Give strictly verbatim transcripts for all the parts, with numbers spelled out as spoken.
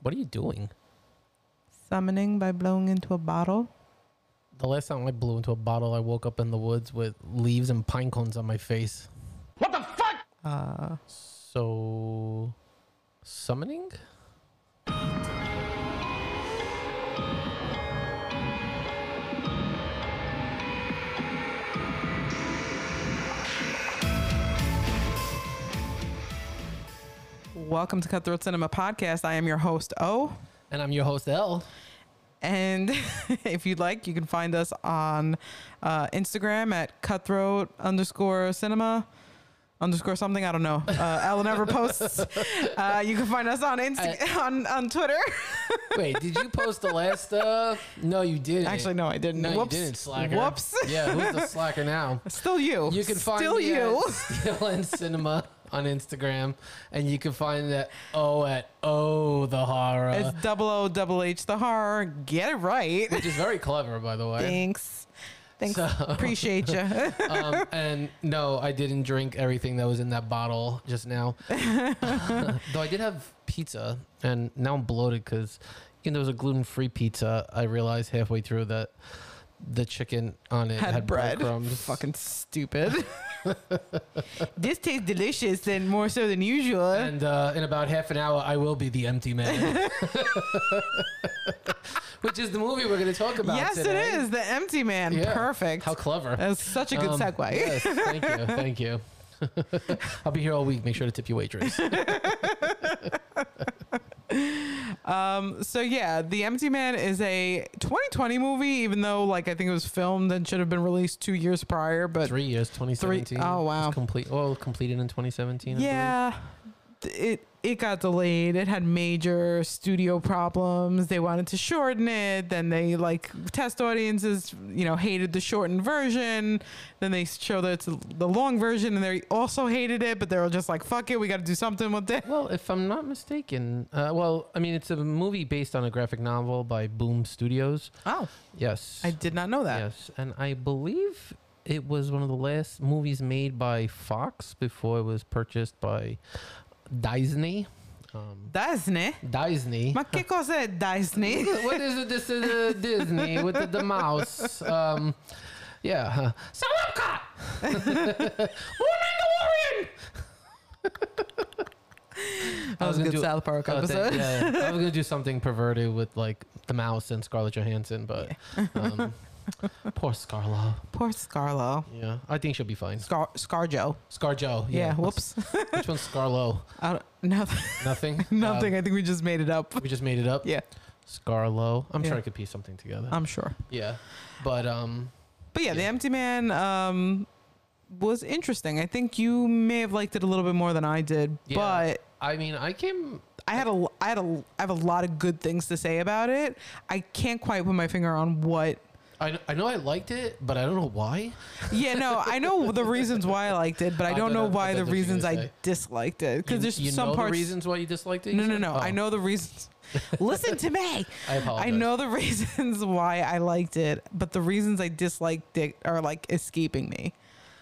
What are you doing? Summoning by blowing into a bottle. The last time I blew into a bottle, I woke up in the woods with leaves and pine cones on my face. What the fuck? Uh, So, summoning? welcome to Cutthroat Cinema Podcast. I am your host, O. And I'm your host, L. And if you'd like, you can find us on uh, Instagram at cutthroat underscore cinema underscore something. I don't know. Uh, Ellen never posts. Uh, you can find us on Insta- I, on on Twitter. Wait, did you post the last stuff? No, you didn't. Actually, no, I didn't. No, Whoops. you didn't, slacker. Whoops. Yeah, who's the slacker now? Still you. You can find Still me you. at Steel and Cinema on Instagram, and you can find that O at O the horror. It's double O double H the horror. Get it right. Which is very clever, by the way. Thanks. Thanks. So, Appreciate you. um, and no, I didn't drink everything that was in that bottle just now. Though I did have pizza, and now I'm bloated because even though it was a gluten-free pizza, I realized halfway through that the chicken on it had, had bread. breadcrumbs. Fucking stupid. This tastes delicious and more so than usual. And uh, in about half an hour, I will be the empty man. Which is the movie we're going to talk about yes, today. it is. The Empty Man. Yeah. Perfect. How clever. That's such a good Um, segue. Yes, thank you. Thank you. I'll be here all week. Make sure to tip your waitress. Um, so yeah, The Empty Man is a twenty twenty movie, even though like I think it was filmed and should have been released two years prior, but Three years, twenty seventeen. Three- oh, wow. It was complete. Oh, completed in twenty seventeen. I yeah, th- it it got delayed. It had major studio problems. They wanted to shorten it. Then they like test audiences, you know, hated the shortened version. Then they show that it's the long version, and they also hated it. But they were just like, "Fuck it, we got to do something with it." Well, if I'm not mistaken, uh, well, I mean, it's a movie based on a graphic novel by Boom Studios. Oh, Yes. I did not know that. Yes, and I believe it was one of the last movies made by Fox before it was purchased by Disney. Um, Disney. Disney. Ma che cosa è Disney? What is it? This is uh, Disney with the, the mouse. Um, yeah. Salamka! Mandalorian! That was a good South Park oh, episode. thank- yeah, yeah. I was gonna do something perverted with like the mouse and Scarlett Johansson, but um, poor Scarlo. Poor Scarlo. Yeah, I think she'll be fine. Scar Scarjo. ScarJo. Yeah. Yeah. Whoops. Which one's Scarlo? I don't, nothing. Nothing. Nothing. Um, I think we just made it up. we just made it up. Yeah, Scarlo. I'm Yeah. sure I could piece something together. I'm sure. yeah, but um, But yeah, The Yeah. Empty Man um, was interesting. I think you may have liked it a little bit more than I did, Yeah. but I mean, I came. I had a, I had a, I have a lot of good things to say about it. I can't quite put my finger on what. I, I know I liked it, but I don't know why. Yeah, no, I know the reasons why I liked it, but I I don't thought know I- I why thought the that's what you were reasons gonna I say. disliked it. Because You- there's you some know parts. the reasons why you disliked it. No, you no, said? no. I Oh, know the reasons. Listen to me. I apologize. I know the reasons why I liked it, but the reasons I disliked it are like escaping me.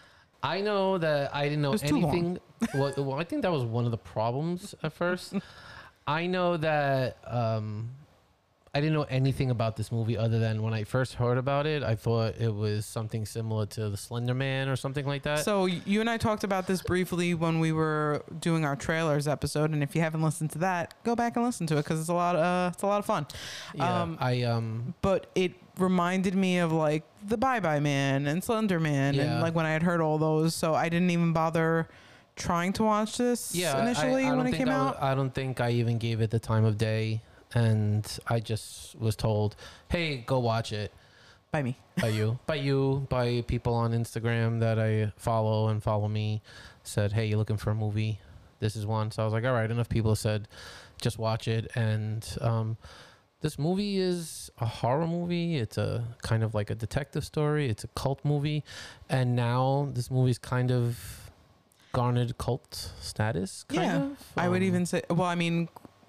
I know that I didn't know It was too long. anything. well, well, I think that was one of the problems at first. I know that um, I didn't know anything about this movie other than when I first heard about it, I thought it was something similar to The Slender Man or something like that. So you and I talked about this briefly when we were doing our trailers episode, and if you haven't listened to that, go back and listen to it because it's a lot. Uh, it's a lot of fun. yeah, um, I um, But it reminded me of like the Bye Bye Man and Slender Man, Yeah. and like when I had heard all those, so I didn't even bother trying to watch this yeah, I- initially I, I when don't it think came I, out. was- I don't think I even gave it the time of day, and I just was told, "Hey, go watch it." By me. by you, by you, by people on Instagram that I follow and follow me, said, "Hey, you looking for a movie? This is one." So I was like, "All right." Enough people said, "Just watch it." And um, this movie is a horror movie. It's a kind of like a detective story. It's a cult movie, and now this movie's kind of garnered cult status. Kind Yeah, of. I would Um, even say. Well, I mean,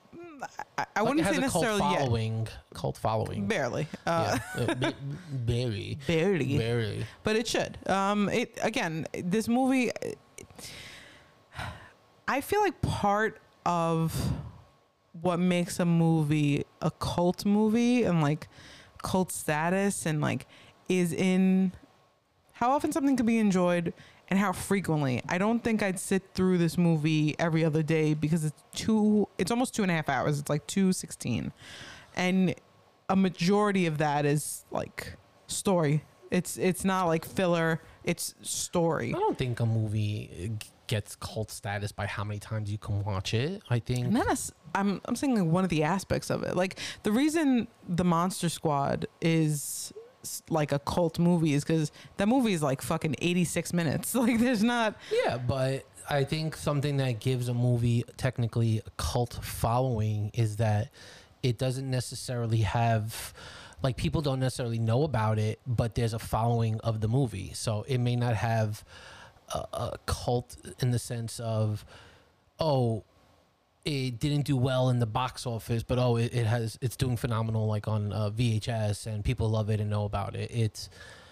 I, I like, wouldn't it has say a cult necessarily yet. following. Cult following. Barely. Uh, yeah, uh, ba- barely, Barely. barely. But it should. Um, it again. This movie. I feel like part of what makes a movie a cult movie and like cult status and like is in how often something can be enjoyed and how frequently. I don't think I'd sit through this movie every other day because it's two, it's almost two and a half hours. It's like two sixteen. And a majority of that is like story. It's, it's not like filler. It's story. I don't think a movie gets cult status by how many times you can watch it. I think. And then I'm, I'm saying like one of the aspects of it. Like the reason the Monster Squad is like a cult movie is because that movie is like fucking eighty-six minutes. Like there's not. Yeah, but I think something that gives a movie technically a cult following is that it doesn't necessarily have, like, people don't necessarily know about it, but there's a following of the movie. So it may not have a, a cult in the sense of, oh, it didn't do well in the box office, but oh, it, it has, it's doing phenomenal, like on uh, V H S, and people love it and know about it. It's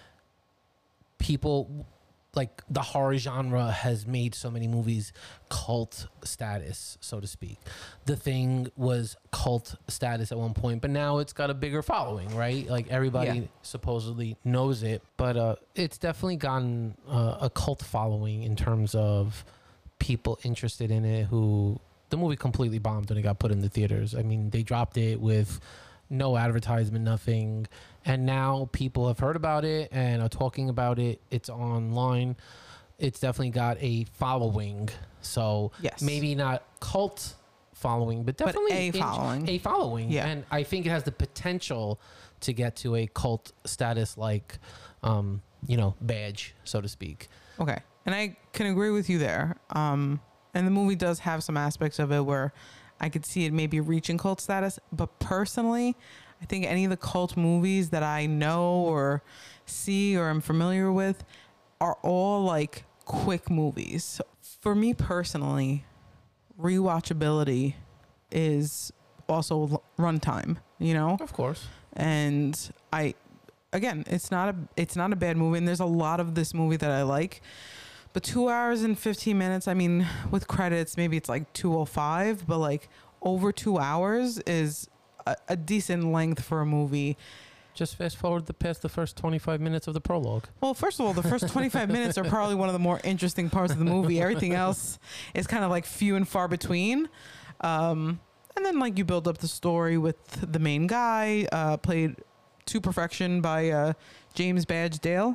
people, like the horror genre has made so many movies cult status, so to speak. The Thing was cult status at one point, but now it's got a bigger following, right? Like everybody Yeah. supposedly knows it, but uh, it's definitely gotten uh, a cult following in terms of people interested in it who. The movie completely bombed when it got put in the theaters. I mean, they dropped it with no advertisement, nothing. And now people have heard about it and are talking about it. It's online. It's definitely got a following. So Yes. maybe not cult following, but definitely But a in- following. A following. Yeah. And I think it has the potential to get to a cult status like, um, you know, Badge, so to speak. Okay. And I can agree with you there. Um, and the movie does have some aspects of it where I could see it maybe reaching cult status. But personally, I think any of the cult movies that I know or see or am familiar with are all like quick movies. For me personally, rewatchability is also l- runtime, you know? Of course. And I, again, it's not a, it's not a bad movie. And there's a lot of this movie that I like. But two hours and fifteen minutes, I mean, with credits, maybe it's like two oh five, but like over two hours is a, a decent length for a movie. Just fast forward the past the first twenty-five minutes of the prologue. Well, first of all, the first twenty-five minutes are probably one of the more interesting parts of the movie. Everything else is kind of like few and far between. Um, and then like you build up the story with the main guy, uh, played to perfection by uh, James Badge Dale.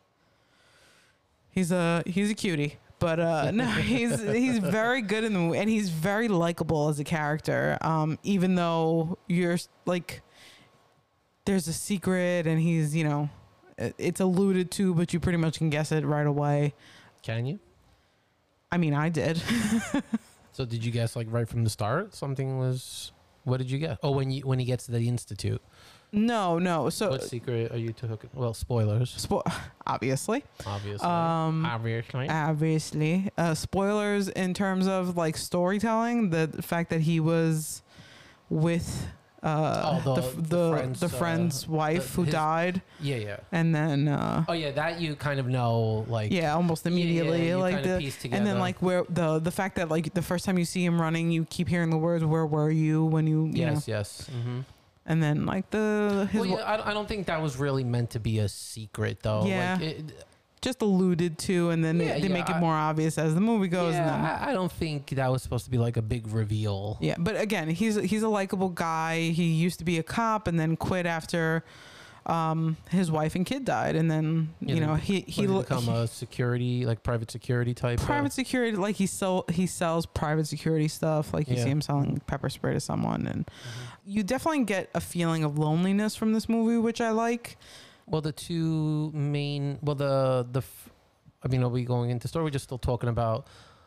He's a he's a cutie, but uh, no, he's he's very good in the movie, and he's very likable as a character. Um, even though you're like, there's a secret, and he's you know, it's alluded to, but you pretty much can guess it right away. Can you? I mean, I did. So did you guess like right from the start something was? What did you guess? Oh, when you when he gets to the institute. No, no. So What secret are you to hook? Well, spoilers, spo- obviously, obviously. um, obviously. obviously, uh, spoilers in terms of like storytelling. The fact that he was with uh, Oh, the the- f- the the friend's, the uh, friend's wife the- who his- died, yeah, yeah. and then uh, Oh, yeah. That you kind of know, like. yeah, almost Yeah, yeah, immediately, you like kinda the piece and then together. like where the the fact that like the first time you see him running, you keep hearing the words "Where were you?" when you you Yes, know, yes. Mm-hmm. and then like the his Well, wa- yeah, I, don't- I don't think that was really meant to be a secret, though. Yeah. Like, it, just alluded to, and then Yeah, they, they yeah, make it I- more obvious as the movie goes. and then, yeah, I, I don't think that was supposed to be like a big reveal. yeah, but again, he's he's a likable guy. He used to be a cop and then quit after um, his wife and kid died, and then Yeah, you know then he He he, lo- become he a security, like private security type. of- private security, like he sell he sells private security stuff. Like you Yeah. see him selling pepper spray to someone, and Mhm. you definitely get a feeling of loneliness from this movie, which I like. Well, the two main, well, the the, f- I mean, are we going into story? We're just still talking about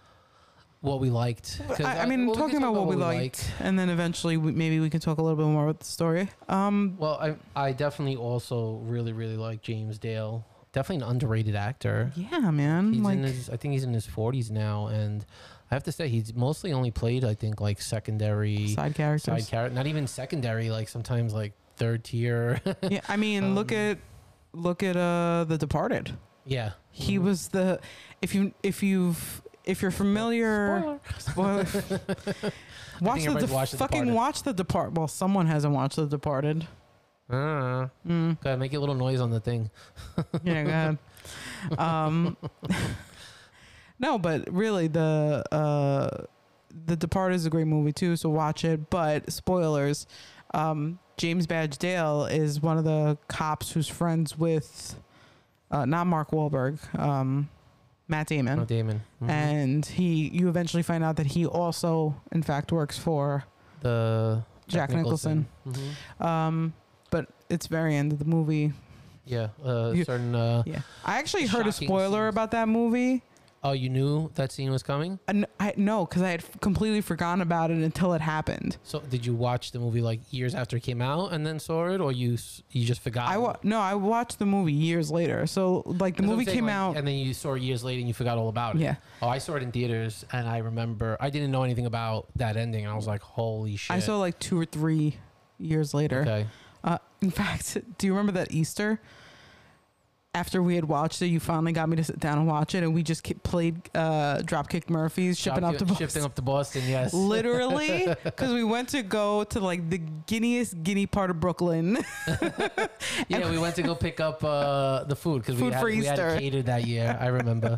what we liked. 'Cause I, I mean, well, we talking can talk about what we liked, and then eventually we, maybe we can talk a little bit more about the story. Um, Well, I I definitely also really really like James Dale. Definitely an underrated actor. yeah, man, He's like in his, I think he's in his forties now, and I have to say he's mostly only played, I think, like secondary side characters. side character, not even secondary, like sometimes like third tier. Yeah, I mean, look Um, at look at uh The Departed. Yeah, He Mhm. was the if you if you've if you're familiar, Spoiler. spoiler. watch the, everybody de- watched The fucking Departed. watch the Depart. Well, someone hasn't watched The Departed. I don't know. Mm. Gotta make a little noise on the thing. Yeah, go ahead. Um, no, but really, the uh, the Departed is a great movie too. So watch it. But spoilers. Um, James Badge Dale is one of the cops who's friends with, uh, not Mark Wahlberg, um, Matt Damon. Oh, Damon. Mhm. And he, you eventually find out that he also, in fact, works for the Jack Nicholson. Mhm. Um, but it's very end of the movie. Yeah. Uh, You- certain. Uh, Yeah, I actually heard a Shocking spoiler scenes. about that movie. Oh, you knew that scene was coming? And I no, because I had f- completely forgotten about it until it happened. So did you watch the movie like years after it came out and then saw it, or you s- you just forgot? I wa- no, I watched the movie years later. So like the movie came out. and then you saw it years later and you forgot all about it. Yeah, Oh, I saw it in theaters and I remember I didn't know anything about that ending. And I was like, holy shit. I saw like two or three years later. Okay. Uh, in fact, do you remember that Easter? After we had watched it, you finally got me to sit down and watch it, and we just ki- played uh, Dropkick Murphys, shipping up to Boston. Shifting up to Boston, yes. Literally, because we went to go to like the guineast guinea part of Brooklyn. Yeah, we went to go pick up uh, the food because we, Food had- for we had Easter. catered that year. I remember.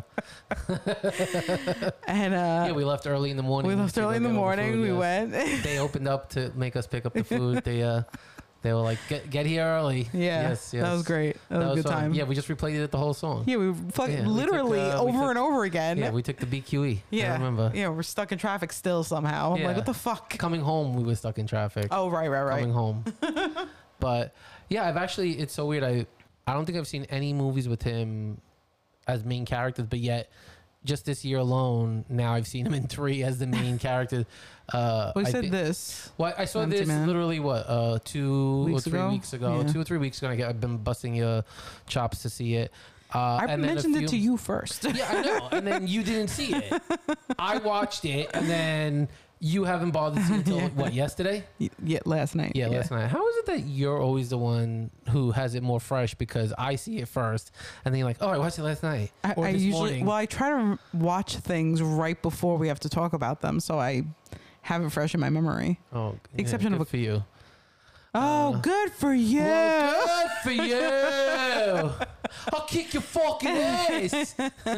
And uh, Yeah, we left early in the morning. we left to go early in the get all morning. food, we yes. went. They opened up to make us pick up the food. They uh, they were like, get get here early. Yeah, Yes, yes. that was great. That, was a good fun. time. Yeah, we just replayed it the whole song. Yeah, we fucking Yeah, we took, literally uh, we over took- and over again. Yeah, we took the B Q E. Yeah. I remember. Yeah, we're stuck in traffic still somehow. I'm Yeah. like, what the fuck? Coming home, we were stuck in traffic. Oh, right, right, right. Coming home. But yeah, I've actually, it's so weird. I, I don't think I've seen any movies with him as main characters, but yet just this year alone, now I've seen him in three as the main character. Uh, We I said thi- this. Well, I saw Empty this Man. literally what uh two Weeks or three ago? weeks ago, Yeah. two or three weeks ago. I get, I've been busting your chops to see it. Uh, I and then a mentioned it few- to you first. Yeah, I know. And then you didn't see it. I watched it, and then you haven't bothered to see it until Yeah. what, yesterday? Y- yeah, last night. Yeah, last night. How is it that you're always the one who has it more fresh because I see it first, and then you're like, oh, I watched it last night I, or I this usually morning. well, I try to r- watch things right before we have to talk about them, so I have it fresh in my memory. oh, the exception good of a- for you. Oh, Uh, good for you! Well, good for you. I'll kick your fucking ass.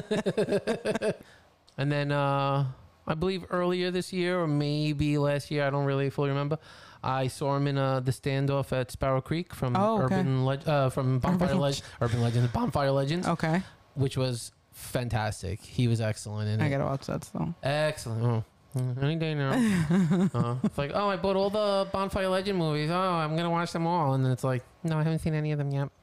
And then uh, I believe earlier this year or maybe last year, I don't really fully remember. I saw him in uh, the standoff at Sparrow Creek from Oh, okay. Urban Leg- uh, from Bonfire Urban Legends, Urban Legends, Bonfire Legends, Okay, which was fantastic. He was excellent in I it. gotta watch that still. Excellent. Oh, mm, any day now. uh, it's like, oh, I bought all the Bonfire Legend movies. Oh, I'm gonna watch them all, and then it's like, no, I haven't seen any of them yet.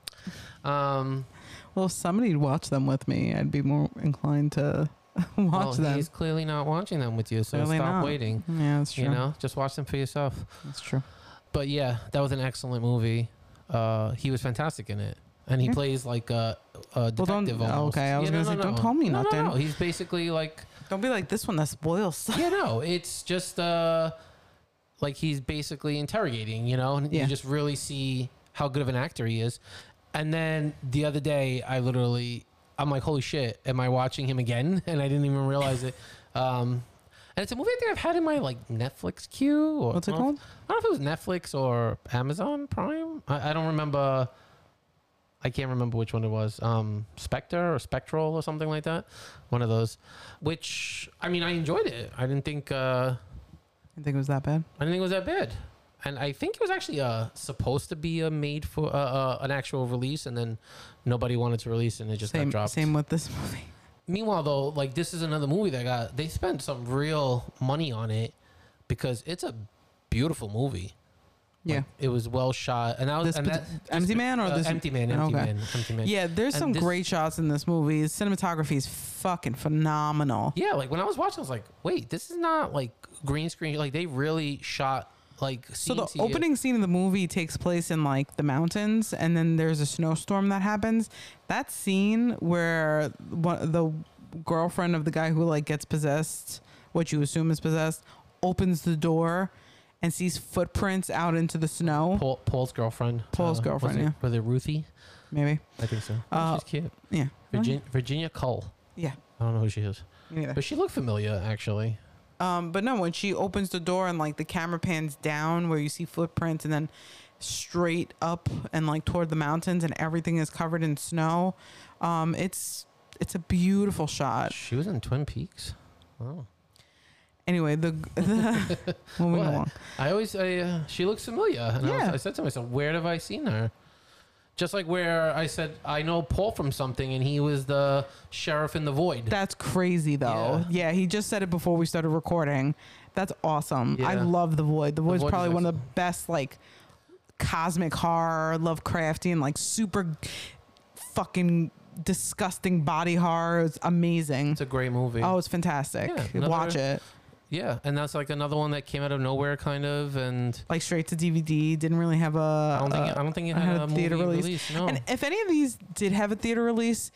Um, Well, if somebody'd watch them with me, I'd be more inclined to watch well, them. he's clearly not watching them with you, so Clearly stop not. waiting. Yeah, that's true. You know, just watch them for yourself. That's true. But yeah, that was an excellent movie. Uh, he was fantastic in it, and he Yeah. plays like a, a Well, don't- detective almost. okay, I was Yeah, no, gonna no, say, don't no. tell me no, nothing. No, no, he's basically like, Don't be like this one that spoils. yeah, no, it's just uh, like he's basically interrogating, you know, and Yeah. you just really see how good of an actor he is. And then the other day, I literally, I'm like, holy shit, am I watching him again? And I didn't even realize it. Um, and it's a movie I think I've had in my like Netflix queue. Or, What's it I don't know called? if- I don't know if it was Netflix or Amazon Prime. I, I don't remember. I can't remember which one it was. Um, Spectre or Spectral or something like that. One of those. Which, I mean, I enjoyed it. I didn't think. Uh, I think it was that bad. I didn't think it was that bad. And I think it was actually uh, supposed to be a made for uh, uh, an actual release, and then nobody wanted to release, it and it just Same, got dropped. same with this movie. Meanwhile, though, like this is another movie that got they spent some real money on it because it's a beautiful movie. Yeah. Like, it was well shot, and that was This and pat- that, Empty this- Man or uh, this- Empty Man, Empty Okay. Man, Empty Man. Yeah, there's And some this- great shots in this movie. His cinematography is fucking phenomenal. Yeah, like when I was watching, I was like, wait, this is not like green screen. Like they really shot like. So the scene to- opening scene of the movie takes place in like the mountains, and then there's a snowstorm that happens. That scene where one, the girlfriend of the guy who like gets possessed, what you assume is possessed, opens the door and sees footprints out into the snow. Paul, Paul's girlfriend. Paul's was girlfriend, it- yeah. Was it Ruthie? Maybe. I think so. Oh, Uh, she's cute. Yeah. Virginia, Virginia Cole. Yeah. I don't know who she is. Me neither. But she looked familiar, actually. Um, but no, when she opens the door and like the camera pans down where you see footprints and then straight up and like toward the mountains and everything is covered in snow. Um, it's it's a beautiful shot. She was in Twin Peaks. Oh. Anyway, the, the moving What? along. I always, I, uh, she looks familiar. And I, Yeah. was, I said to myself, where have I seen her? Just like where I said, I know Paul from something, and he was the sheriff in The Void. That's crazy though. Yeah. yeah, he just said it before we started recording. That's awesome. I Yeah. love The Void. The Void's Void is probably one of the excellent. best like cosmic horror, Lovecraftian, like super fucking disgusting body horror. It's amazing. It's a great movie. Oh, it's fantastic. Yeah, another- Watch it. Yeah, and that's like another one that came out of nowhere, kind of, and Like straight to D V D. Didn't really have a. I don't think a- it, I don't think it I had, had a a movie theater release. release. No, And if any of these did have a theater release,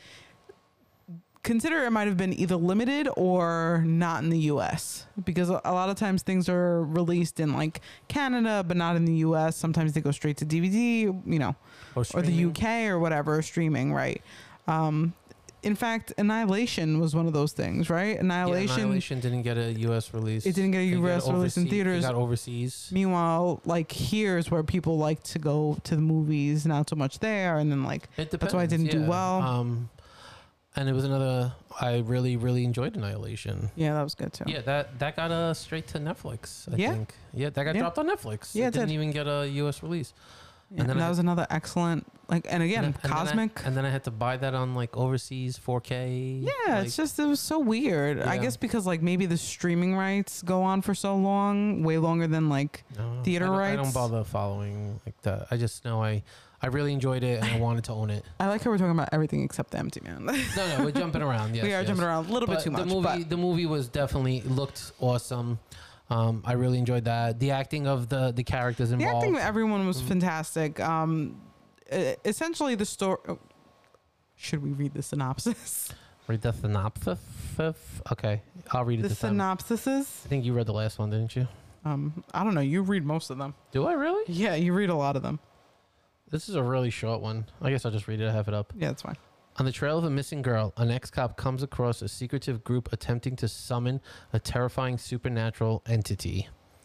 consider it might have been either limited or not in the U S because a a lot of times things are released in like Canada but not in the U S. Sometimes they go straight to D V D, you know, or the U streaming. K or whatever, streaming, right? Um, in fact, Annihilation was one of those things, right? Yeah, Annihilation. Annihilation didn't get a U S release. It didn't get a They got U S release in overseas- theaters. It got overseas. Meanwhile, like here's where people like to go to the movies, not so much there, and then like It That's why it depends, didn't do yeah. well. Um, and it was another. I really, really enjoyed Annihilation. yeah, that was good too. Yeah, that that got uh, straight to Netflix. I Yeah? think. Yeah, that got Yeah. dropped on Netflix. Yeah, it it didn't did. even get a U S release. Yeah, And then and that I- was another excellent like, and again, and then- and then I- cosmic. and then I had to buy that on like overseas four K. Yeah, like, it's just it was so weird. I Yeah. guess because like maybe the streaming rights go on for so long, way longer than like no, theater I don't, I rights. don't bother following like that. I just know I, I really enjoyed it and I wanted to own it. I like how we're talking about everything except the Empty Man. No, no, we're jumping around. Yes, we are yes. jumping around a little bit But too much, The movie, but the movie was definitely looked awesome. Um, I really enjoyed that. The acting of the the characters the involved. acting of everyone was Mhm. fantastic. Um, e- essentially the story. Oh, should we read the synopsis? Read the synopsis. Okay, I'll read it The this time. synopsises. I think you read the last one, didn't you? Um, I don't know. You read most of them. Do I really? Yeah, you read a lot of them. This is a really short one. I guess I'll just read it. I have it up. Yeah, that's fine. On the trail of a missing girl, an ex-cop comes across a secretive group attempting to summon a terrifying supernatural entity.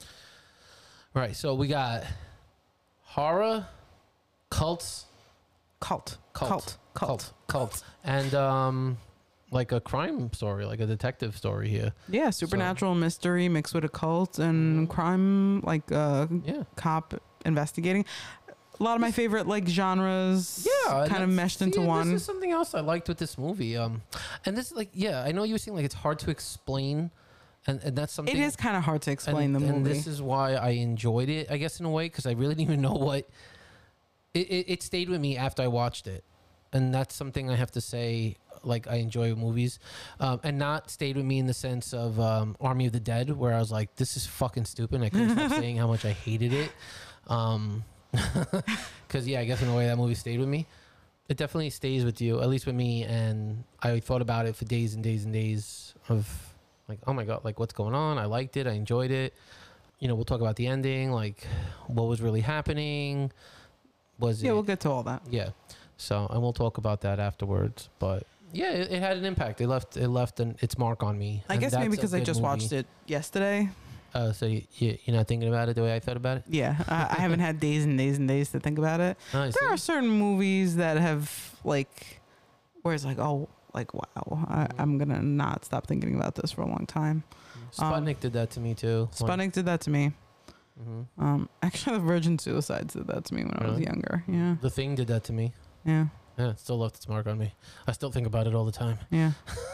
Right, so we got horror, cults, Cult. Cult. Cult. Cult. cult, and um, like a crime story, like a detective story here. Yeah, supernatural mystery mixed with a cult and Mhm. crime, like uh, Yeah, cop investigating. A lot of my favorite like genres, yeah, kind of that's- meshed into see, one. This is something else I liked with this movie. Um, and this is like, yeah, I know you were saying like it's hard to explain, and, and that's something. It is kind of hard to explain and, the and movie. this is why I enjoyed it, I guess, in a way, because I really didn't even know what. It, it, it stayed with me after I watched it, and that's something I have to say. Like I enjoy movies, um, and not stayed with me in the sense of um, Army of the Dead, where I was like, "This is fucking stupid." And I couldn't stop saying how much I hated it. Um, because yeah, I guess in a way that movie stayed with me. It definitely stays with you, at least with me, and I thought about it for days and days and days of like, oh my god, like what's going on? I liked it, I enjoyed it. You know, we'll talk about the ending, like what was really happening. Was yeah, it? we'll get to all that. Yeah. So, and we'll talk about that afterwards. But yeah, it, it had an impact. It left it left an, its mark on me. I and guess maybe that's a because I good just movie. watched it yesterday. Uh, so you, you you're not thinking about it the way I thought about it. Yeah, I, I haven't had days and days and days to think about it. Oh, I There are see. certain movies that have like, where it's like, oh, like wow, I, Mhm. I'm gonna not stop thinking about this for a long time. Sputnik did that to me too. Sputnik did that to me. hmm Um, actually, the Virgin Suicides did that to me when I was Really? younger. Yeah, The Thing did that to me. yeah, Yeah, it still left its mark on me. I still think about it all the time. yeah.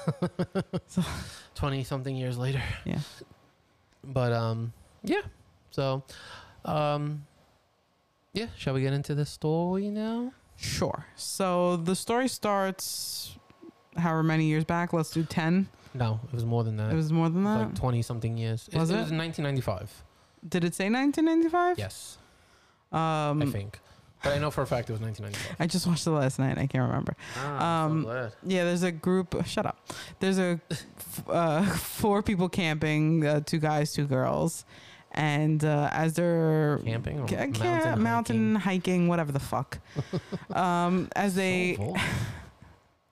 Twenty something years later. Yeah. But um, yeah. So, um, yeah. Shall we get into the story now? Sure. So the story starts however many years back. Let's do ten. No, it was more than that. It was more than It was that. like twenty something years. Was it? it? It was in nineteen ninety-five. Did it say nineteen ninety-five? Yes, Um, I think. But I know for a fact it was nineteen ninety-five. I just watched it last night. I can't remember. Ah, Um, I'm so glad. Yeah, there's a group. Shut up. There's a f- uh, four people camping. Uh, two guys, two girls, and uh, as they're Camping or ca- ca- mountain, mountain hiking, whatever the fuck. um, as hiking? they So vulgar.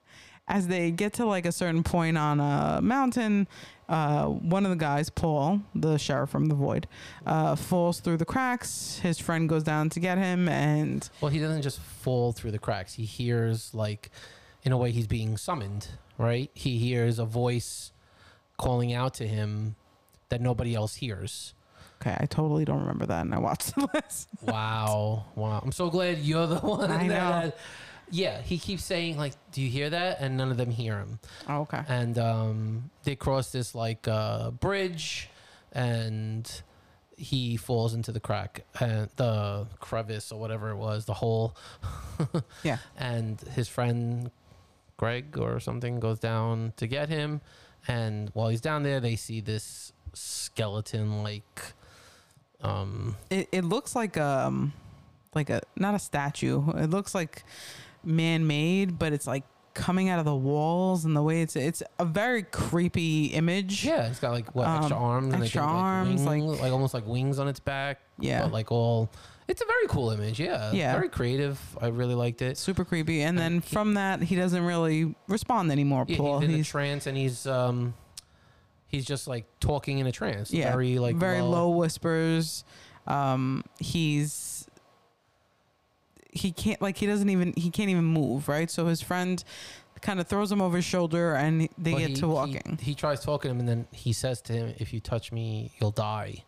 as they get to like a certain point on a mountain, uh, one of the guys, Paul, the sheriff from the void, uh, falls through the cracks. His friend goes down to get him, and Well, he doesn't just fall through the cracks. He hears, like, in a way, he's being summoned, right? He hears a voice calling out to him that nobody else hears. okay, I totally don't remember that, and I watched the list. Wow. Wow. I'm so glad you're the one. I that, know. Yeah, he keeps saying, like, do you hear that? And none of them hear him. Oh, okay. And um, they cross this, like, uh, bridge, and he falls into the crack, and the crevice or whatever it was, the hole. Yeah. And his friend, Greg or something, goes down to get him. And while he's down there, they see this skeleton, like... Um, It it looks like um like a not a statue. It looks like man-made, but it's like coming out of the walls, and the way it's it's a very creepy image. yeah, it's got, like, what, extra Um, arms? and extra they got, like, arms, wing- like- like almost like wings on its back. Yeah. But, like, all... It's a very cool image, yeah. Yeah. Very creative. I really liked it. Super creepy. And And then he- from that, he doesn't really respond anymore. Yeah, Paul. he's in a He's trance, and he's um, he's just, like, talking in a trance. yeah, Very, like, very low. low whispers. Um, he's he can't like he doesn't even he can't even move, right? So his friend kind of throws him over his shoulder, and they Well, get he- to walking. He, he tries talking to him, and then he says to him, "If you touch me, you'll die."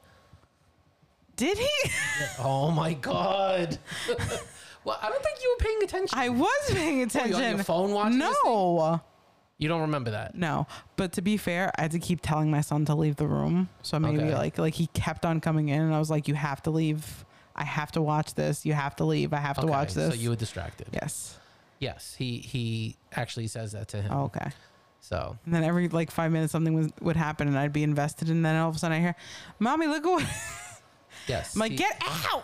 Did he? Oh my god! Well, I don't think you were paying attention. I was paying Oh, attention. you on your phone watching this thing? No. You don't remember that? No, but to be fair, I had to keep telling my son to leave the room. So maybe Okay. like like he kept on coming in, and I was like, "You have to leave. I have to watch this. You have to leave. I have to Okay, watch this." So you were distracted. yes. Yes, he he actually says that to him. Oh, okay. So And then every like five minutes, something was, would happen, and I'd be invested, and then all of a sudden I hear, "Mommy, look what!" yes, I'm like, he- "Get out!"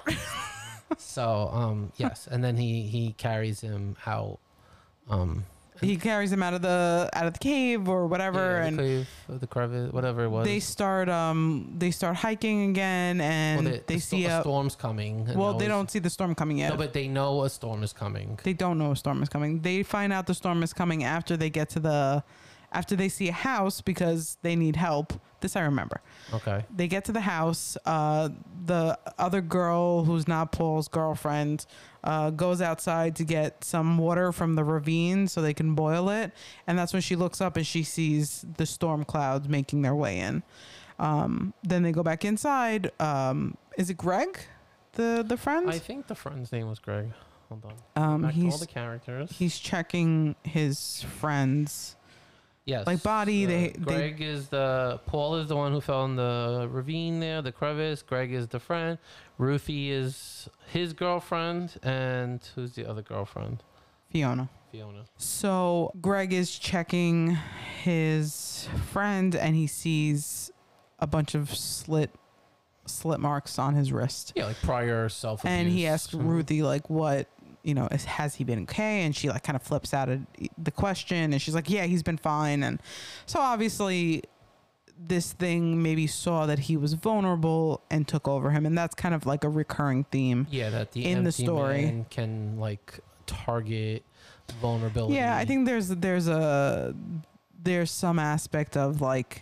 So um yes, and then he he carries him out. Um, He carries him out of the out of the cave or whatever, yeah, the and cave, or the crevice, whatever it was. they start um they start hiking again, and well, they the see sto- a a storm's coming. and well, that they was- don't see the storm coming yet. No, but they know a storm is coming. They don't know a storm is coming. They find out the storm is coming after they get to the, after they see a house because they need help. This I remember. Okay. They get to the house. Uh, the other girl, who's not Paul's girlfriend, uh, goes outside to get some water from the ravine so they can boil it. And that's when she looks up and she sees the storm clouds making their way in. Um, then they go back inside. Um, is it Greg, the the friend? I think the friend's name was Greg. Hold on. Um, Back to all he's the characters. he's checking his friends. Yes. like body, uh, they- they- Greg is the Paul is the one who fell in the ravine there, the crevice. Greg is the friend. Ruthie is his girlfriend, and who's the other girlfriend? Fiona. Fiona. So Greg is checking his friend, and he sees a bunch of slit slit marks on his wrist. Yeah, like prior self. And he asks Ruthie, like, what, you know, is, has he been okay? And she, like, kind of flips out of the question. And she's like, yeah, he's been fine. And so obviously this thing maybe saw that he was vulnerable and took over him. And that's kind of like a recurring theme. Yeah, that the in the empty story. man can, like, target vulnerability. Yeah, I think there's there's a there's some aspect of like,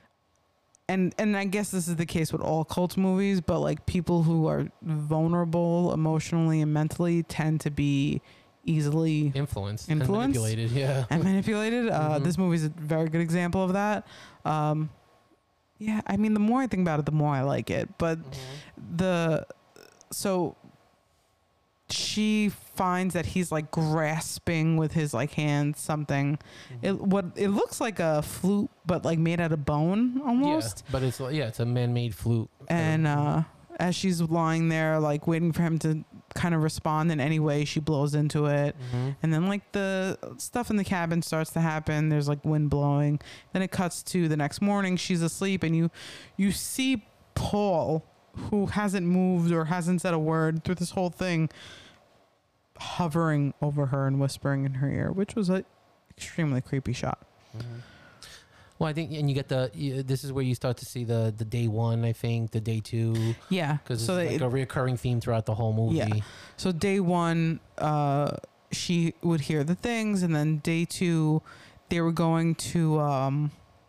and and I guess this is the case with all cult movies, but like people who are vulnerable emotionally and mentally tend to be easily influenced, Influenced? and manipulated. Yeah. and manipulated. Uh, Mhm. This movie is a very good example of that. Um, yeah, I mean, the more I think about it, the more I like it. But Mhm. the so she finds that he's like grasping with his like hands something. Mm-hmm. It what it looks like a flute, but like made out of bone almost. Yeah, but it's yeah, it's a man-made flute. And uh, as she's lying there, like waiting for him to kind of respond in any way, she blows into it. Mhm. And then like the stuff in the cabin starts to happen. There's like wind blowing. Then it cuts to the next morning. She's asleep, and you you see Paul, who hasn't moved or hasn't said a word through this whole thing, hovering over her and whispering in her ear, which was a extremely creepy shot. Mhm. Well, I think, and you get the. You, this is where you start to see the the day one. I think the day two, Yeah. because So it's they, like a reoccurring theme throughout the whole movie. Yeah. so day one, uh, she would hear the things, and then day two, they were going to um,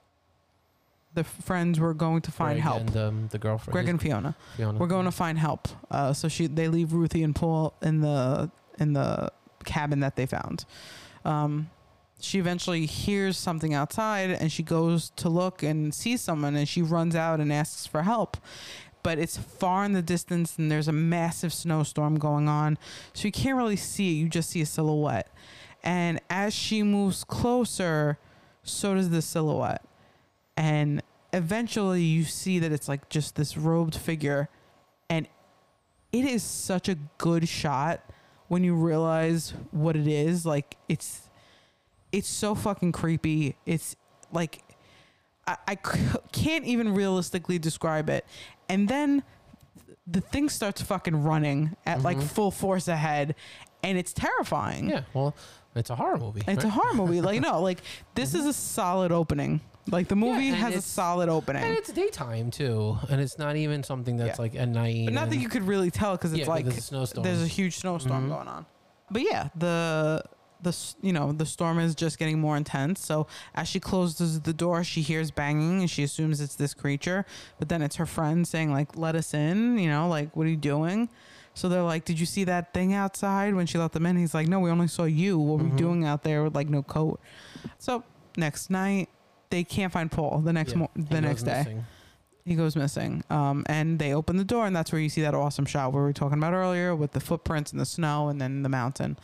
the friends were going to find Greg help. And um, the girlfriend. Greg his- and Fiona. Fiona. We're going to find help. Uh, so she they leave Ruthie and Paul in the in the cabin that they found. Um, she eventually hears something outside, and she goes to look and sees someone, and she runs out and asks for help. But it's far in the distance, and there's a massive snowstorm going on, so you can't really see it. You just see a silhouette. And as she moves closer, so does the silhouette. And eventually you see that it's like just this robed figure, and it is such a good shot when you realize what it is. Like it's it's so fucking creepy. It's like I, I c- can't even realistically describe it. And then the thing starts fucking running at like Mhm. full force ahead, and it's terrifying. Yeah, well, it's a horror movie. It's right? a horror movie. Like, no, like this is a solid opening. Like the movie and has a it's- solid opening. And it's daytime too, and it's not even something that's Yeah. like at night. But not that and- you could really tell because it's yeah, 'cause like there's a snowstorm. there's a huge snowstorm Mhm. going on. But yeah, the the s- you know the storm is just getting more intense. So as she closes the door, she hears banging and she assumes it's this creature. But then it's her friend saying like, "Let us in," you know, like, "What are you doing?" So they're like, "Did you see that thing outside when she let them in?" He's like, "No, we only saw you. What were Mhm. you doing out there with like no coat?" So next night, they can't find Paul. The next Yeah, mo- he the goes next day. missing. He goes missing. Um, and they open the door, and that's where you see that awesome shot we were talking about earlier with the footprints and the snow and then the mountain.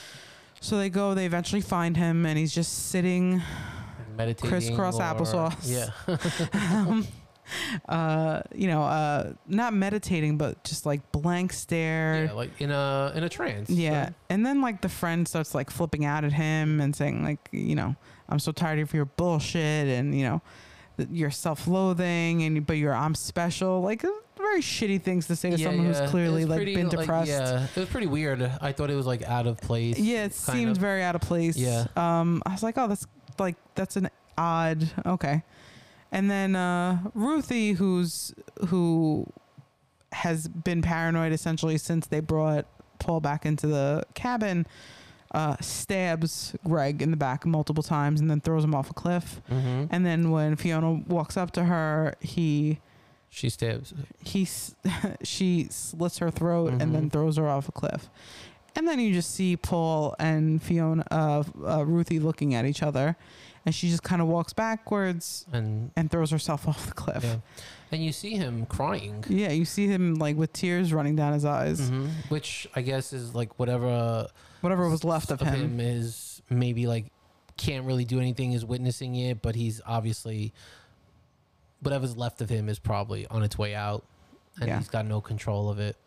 So they go, they eventually find him, and he's just sitting, Meditating. crisscross or- applesauce. Yeah. um, uh, you know, uh, not meditating, but just like blank stare. yeah, like in a in a trance. Yeah. so- And then like the friend starts like flipping out at him and saying like, you know, "I'm so tired of your bullshit," and you know, that you're self-loathing, and but you're I'm special. Like uh, very shitty things to say to Yeah, someone yeah. who's clearly It was like pretty, been depressed. yeah, it was pretty weird. I thought it was like out of place. Yeah, it kind seemed of. very out of place. Yeah. Um, I was like, oh, that's like that's an odd. Okay. And then uh, Ruthie, who's who has been paranoid essentially since they brought Paul back into the cabin, uh, stabs Greg in the back multiple times and then throws him off a cliff. Mhm. And then when Fiona walks up to her, he She stabs. he s- she slits her throat and then Mhm. throws her off a cliff. And then you just see Paul and Fiona, uh, uh, Ruthie looking at each other, and she just kind of walks backwards And and throws herself off the cliff. yeah, and you see him crying. Yeah, you see him like with tears running down his eyes. Mhm. Which I guess is like whatever Whatever was left of him. is maybe like can't really do anything, is witnessing it, but he's obviously whatever's left of him is probably on its way out, and Yeah. he's got no control of it.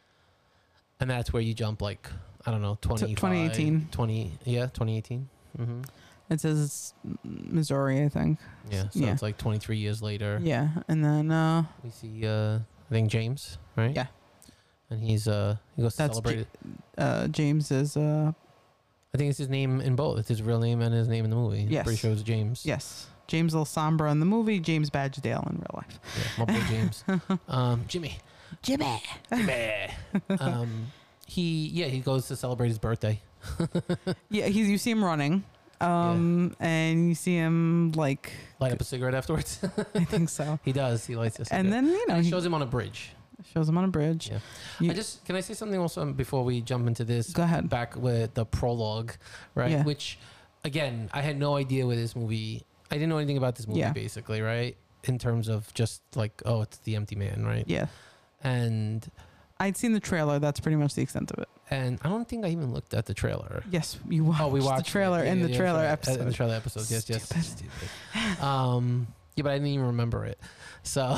And that's where you jump like I don't know twenty twenty eighteen. twenty yeah twenty eighteen. Mm-hmm. It says it's Missouri, I think. Yeah, so Yeah. it's like twenty-three years later. Yeah, and then uh, We see uh I think James, right? Yeah. And he's uh he goes to That's celebrate J- it. uh, James is uh, I think it's his name in both. It's his real name and his name in the movie. Yes. Pretty sure it's James. yes, James Alsambra in the movie, James Badgedale in real life. Yeah, my boy James. um, Jimmy. Jimmy. Jimmy. um, he yeah he goes to celebrate his birthday. Yeah, he's you see him running, um, and you see him like Light up a cigarette afterwards. I think so, He does. He lights a cigarette. and then you know And he it shows him on a bridge. shows him on a bridge. Yeah. You- I just can I say something also before we jump into this? Go ahead. Back with the prologue, right? Yeah. Which, again, I had no idea with this movie. I didn't know anything about this movie, Yeah. basically, right? In terms of just like, oh, it's the empty man, right? Yeah, And I'd seen the trailer. That's pretty much the extent of it. and I don't think I even looked at the trailer. Yes, you watched, Oh, we watched the trailer it. Yeah, in yeah, the yeah, trailer sorry. Uh, episode. In the trailer episodes, yes, yes. Stupid. Stupid. Um, yeah, but I didn't even remember it. So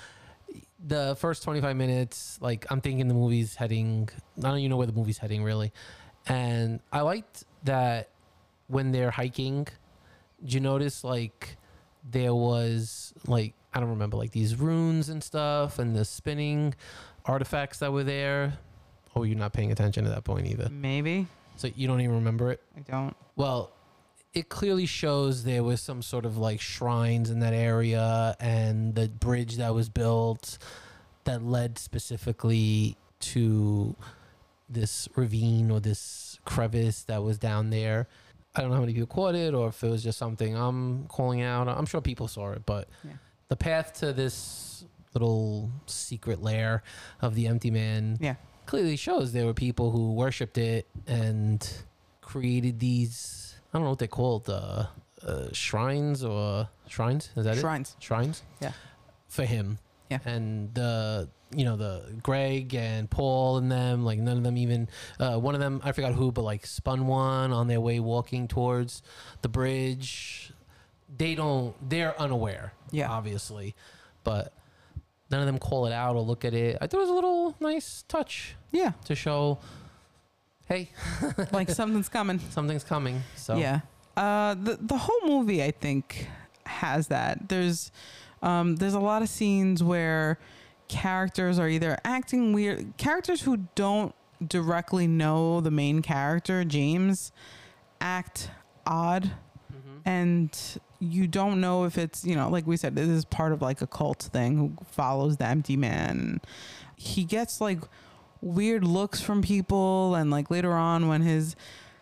the first twenty-five minutes, like I'm thinking the movie's heading. I don't even know where the movie's heading really. And I liked that when they're hiking. Did you notice like there was like I don't remember like these runes and stuff and the spinning artifacts that were there. Oh, you're not paying attention at that point either. Maybe So you don't even remember it. I don't. Well, it clearly shows there was some sort of like shrines in that area and the bridge that was built that led specifically to this ravine or this crevice that was down there. I don't know how many people caught it or if it was just something I'm calling out. I'm sure people saw it, but Yeah. the path to this little secret lair of the empty man Yeah. clearly shows there were people who worshipped it and created these, I don't know what they're called, uh, uh, shrines or shrines? Is that Shrines. it? Shrines? Yeah. For him. Yeah. And the, you know, the Greg and Paul and them, like none of them even, uh, one of them, I forgot who, but like spun one on their way walking towards the bridge. They don't, they're unaware, Yeah. obviously, but none of them call it out or look at it. I thought it was a little nice touch Yeah. to show, hey, Like something's coming. something's coming. So Yeah. Uh, the the whole movie, I think, has that. There's um, there's a lot of scenes where characters are either acting weird, characters who don't directly know the main character, James, act odd, Mhm. and you don't know if it's, you know, like we said, this is part of like a cult thing who follows the empty man. He gets like weird looks from people, and like later on when his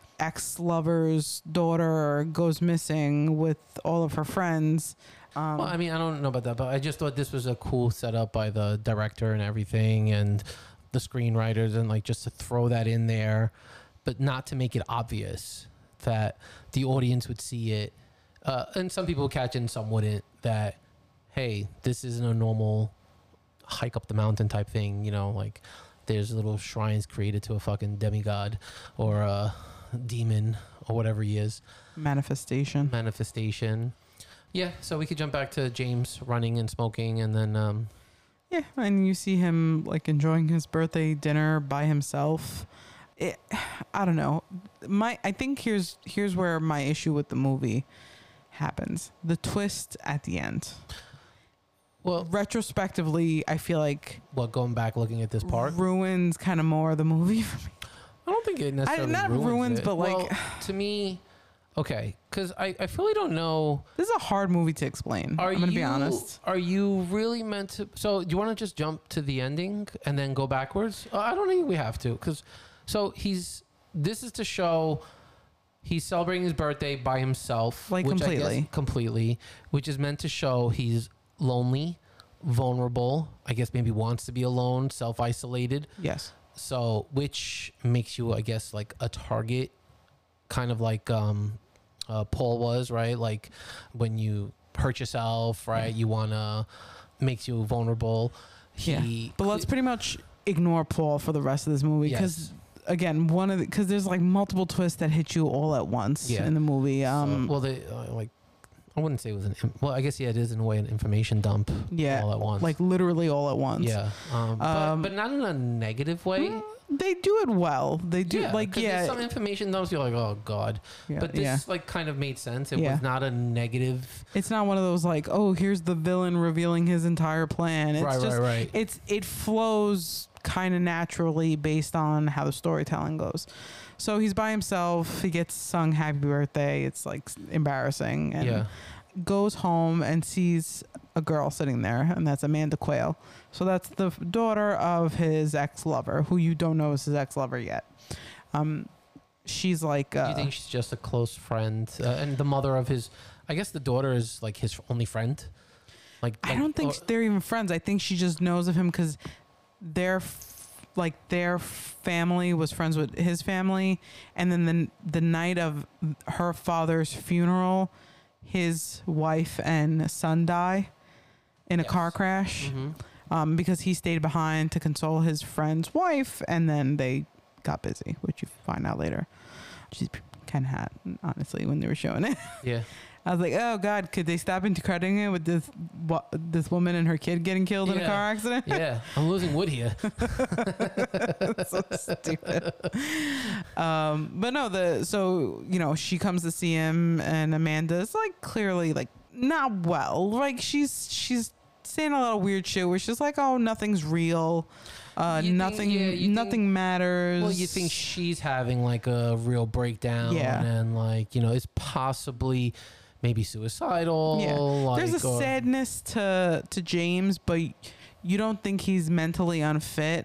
ex-lover's daughter goes missing with all of her friends. Um, Well, I mean, I don't know about that, but I just thought this was a cool setup by the director and everything, and the screenwriters, and like just to throw that in there, but not to make it obvious that the audience would see it. Uh, and some people would catch it and some wouldn't. That, hey, this isn't a normal hike up the mountain type thing. You know, like there's little shrines created to a fucking demigod or a demon or whatever he is. manifestation. Manifestation. Yeah, so we could jump back to James running and smoking, and then um, Yeah, and you see him like enjoying his birthday dinner by himself. It, I don't know. My I think here's here's where my issue with the movie happens. The twist at the end. well, Retrospectively, I feel like what going back looking at this part, ruins kind of more of the movie for me. I don't think it necessarily not ruins, ruins, it. but, like- Well, to me, okay, because I I really don't know. This is a hard movie to explain. Are I'm gonna you be honest. Are you really meant to? So do you want to just jump to the ending and then go backwards? Uh, I don't think we have to, because so he's. This is to show he's celebrating his birthday by himself, Like, which I completely. guess, completely, which is meant to show he's lonely, vulnerable. I guess maybe wants to be alone, self isolated. Yes. So, which makes you, I guess, like a target, kind of like um, uh, Paul was, right? Like when you hurt yourself, right? You wanna makes you vulnerable. He, Yeah. But let's pretty much ignore Paul for the rest of this movie because, Yes. again, one of the because there's like multiple twists that hit you all at once Yeah. in the movie. So- Um, well, they uh, like. I wouldn't say it was an. im- Well, I guess yeah, it is in a way an information dump. Yeah, all at once. like literally all at once. yeah, um, but, Um, but not in a negative way. Mm, they do it well. They do yeah, like 'cause yeah, there's some information dumps. You're like, oh god, yeah, but this yeah. like kind of made sense. It Yeah. was not a negative. It's not one of those like, oh, here's the villain revealing his entire plan. It's right, just right, right. it's it flows kind of naturally based on how the storytelling goes. So he's by himself. He gets sung happy birthday. It's like embarrassing. And yeah. goes home and sees a girl sitting there, and that's Amanda Quayle. So that's the f- daughter of his ex-lover, who you don't know is his ex-lover yet. Um, she's like, uh, Do you think she's just a close friend uh, and the mother of his? I guess the daughter is like his only friend. Like, I like- don't think or- they're even friends. I think she just knows of him because their f- like their family was friends with his family, and then the the night of her father's funeral, his wife and son die in a Yes. car crash. Mhm. Um, because he stayed behind to console his friend's wife, and then they got busy, which you find out later. She's kind of hot, honestly, when they were showing it. Yeah. I was like, oh God, could they stop into crediting it with this wa- this woman and her kid getting killed in a Yeah. car accident? Yeah. I'm losing wood here. So stupid. Um, but no, the so you know she comes to see him, and Amanda's like clearly like not well. Like she's she's saying a lot of weird shit where she's like, oh, nothing's real. Uh, You think- nothing, yeah, you think- nothing matters. Well, you think she's having like a real breakdown, Yeah. and like you know, is possibly maybe suicidal. Yeah. Like, There's a or- sadness to to James, but you don't think he's mentally unfit.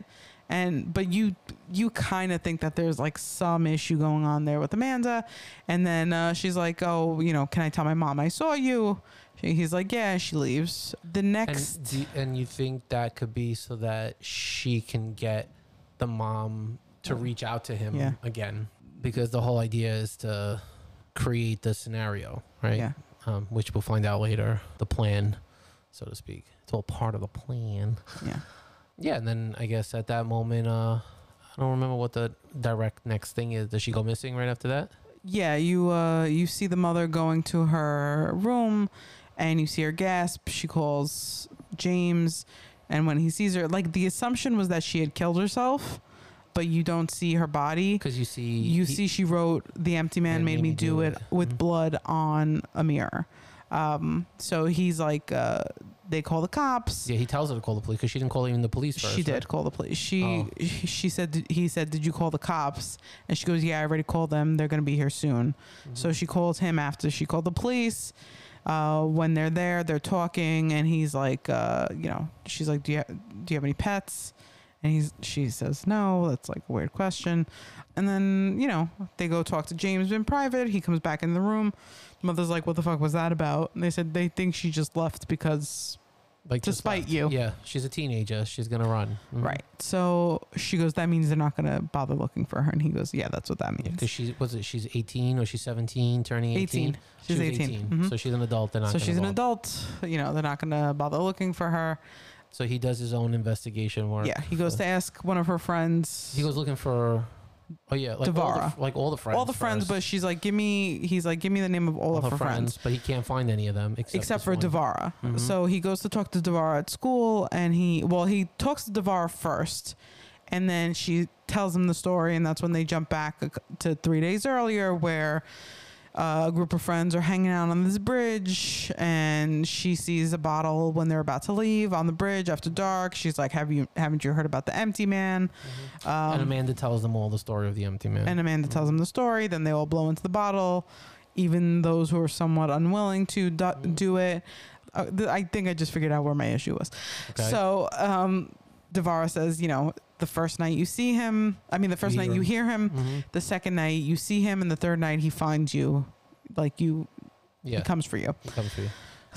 And but you you kind of think that there's like some issue going on there with Amanda, and then uh, she's like, oh, you know, can I tell my mom I saw you? He's like, yeah. She leaves. The next, and, do, and you think that could be so that she can get the mom to reach out to him Yeah. again, because the whole idea is to create the scenario, right? Yeah. Um, which we'll find out later, the plan, so to speak. It's all part of the plan. Yeah. Yeah, and then I guess at that moment, uh, I don't remember what the direct next thing is. Does she go missing right after that? Yeah, you uh you see the mother going to her room, and you see her gasp. She calls James, and when he sees her, like the assumption was that she had killed herself, but you don't see her body. Because you see, You he- see she wrote, "The empty man made me do it with Mhm. blood on a mirror." Um, so he's like, uh, they call the cops. Yeah, he tells her to call the police because she didn't call even the police first. She did right? call the police. She Oh. she said he said, "Did you call the cops?" And she goes, "Yeah, I already called them. They're gonna be here soon." Mhm. So she calls him after she called the police. Uh, when they're there, they're talking, and he's like, uh, you know, she's like, "Do you ha- do you have any pets?" And he's she says, "No." That's like a weird question. And then you know they go talk to James in private. He comes back in the room. Mother's like, "What the fuck was that about?" And they said they think she just left because like to just spite left. you. Yeah, she's a teenager. She's gonna run. Mhm. Right. So she goes, "That means they're not going to bother looking for her." And he goes, "Yeah, that's what that Yeah, means." because she was it. She's eighteen or she's seventeen, turning eighteen. eighteen. She's She was eighteen. Mhm. So she's an adult. They're not So gonna she's an bother. adult. You know, they're not going to bother looking for her. So he does his own investigation work. Yeah. He goes So- to ask one of her friends. He goes looking for. Oh yeah, like all the, Devara. f- like all the friends. all the friends, first. but she's like, "Give me." He's like, "Give me the name of all, all of her friends, But he can't find any of them except, except this for one. Devara." Mhm. So he goes to talk to Devara at school, and he well, he talks to Devara first, and then she tells him the story, and that's when they jump back to three days earlier, where uh, a group of friends are hanging out on this bridge, and she sees a bottle when they're about to leave on the bridge after dark. She's like, "Have you haven't you heard about the empty man?" Mhm. Um, and Amanda tells them all the story of the empty man. And Amanda tells them the story. Then they all blow into the bottle. Even those who are somewhat unwilling to do, Mhm. do it. Uh, th- I think I just figured out where my issue was. Okay. So um, Devara says, you know, the first night you see him, I mean, the first You night hear you him. hear him, Mhm. the second night you see him, and the third night he finds you, like you, Yeah, he comes for you. he comes for you.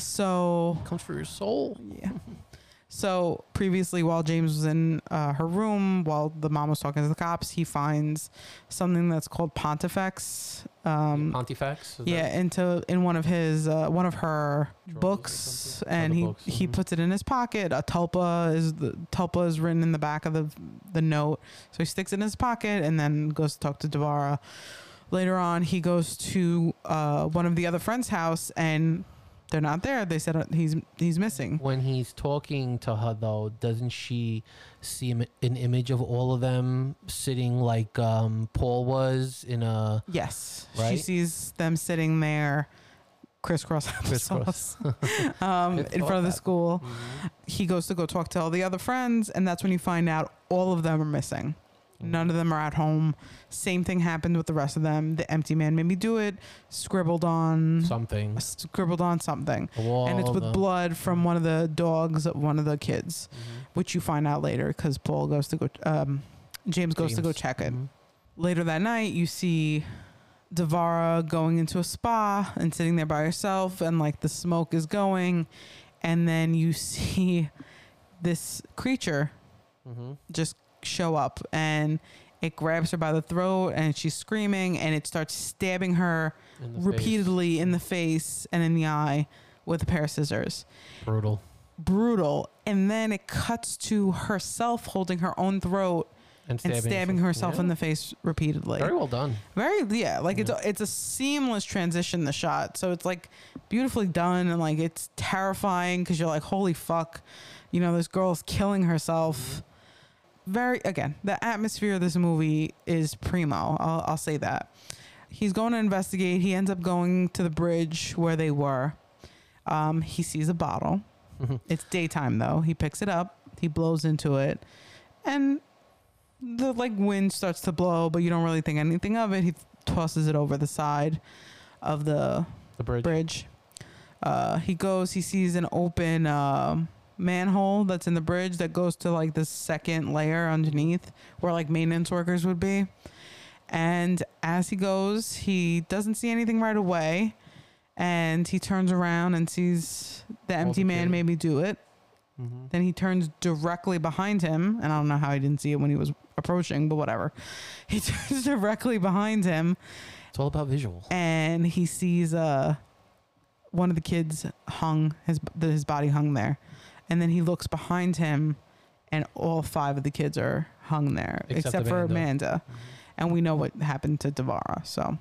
So Comes for your soul. yeah. So previously, while James was in uh, her room, while the mom was talking to the cops, he finds something that's called Pontifex. Um, Pontifex. is yeah, that- into in one of his uh, one of her Drawers or books, something? and Other he books, he mhm. puts it in his pocket. A tulpa is the tulpa is written in the back of the the note, so he sticks it in his pocket and then goes to talk to Devara. Later on, he goes to uh, one of the other friends' house, and they're not there. They said uh, he's he's missing. When he's talking to her, though, doesn't she see im- an image of all of them sitting like um, Paul was in a Yes, she Right? sees them sitting there, crisscross Crisscross. applesauce, um, It's in all front of the that. school. He goes to go talk to all the other friends, and that's when you find out all of them are missing. None of them are at home. Same thing happened with the rest of them. The empty man made me do it. Scribbled on something. scribbled on something, A wall, and it's with the- blood from one of the dogs of one of the kids, Mhm. which you find out later because Paul goes to go. Um, James goes to go James. check it. Mhm. Later that night, you see Devara going into a spa and sitting there by herself, and like the smoke is going, and then you see this creature Mhm. just show up, and it grabs her by the throat, and she's screaming, and it starts stabbing her In the face. repeatedly in the face and in the eye with a pair of scissors. Brutal. Brutal. And then it cuts to herself holding her own throat And and stabbing, stabbing herself Yeah. in the face repeatedly. Very well done. Very, yeah, like it's Yeah. a, it's a seamless transition, the shot. So it's like beautifully done, and like it's terrifying because you're like, holy fuck, you know, this girl's killing herself. Very, again, the atmosphere of this movie is primo. I'll, I'll say that. He's going to investigate. He ends up going to the bridge where they were. Um, he sees a bottle. Mhm. It's daytime though. He picks it up. He blows into it, and the like wind starts to blow, but you don't really think anything of it. He tosses it over the side of the The bridge. bridge. Uh, he goes. He sees an open um manhole that's in the bridge that goes to like the second layer underneath where like maintenance workers would be. And as he goes, he doesn't see anything right away. And he turns around and sees the empty man kid. Maybe do it. Mm-hmm. Then he turns directly behind him. And I don't know how he didn't see it when he was approaching, but whatever. He turns directly behind him. It's all about visual. And he sees uh, one of the kids hung, his, his body hung there. And then he looks behind him and all five of the kids are hung there, except, except for Amanda. Mm-hmm. And we know what happened to Devara. So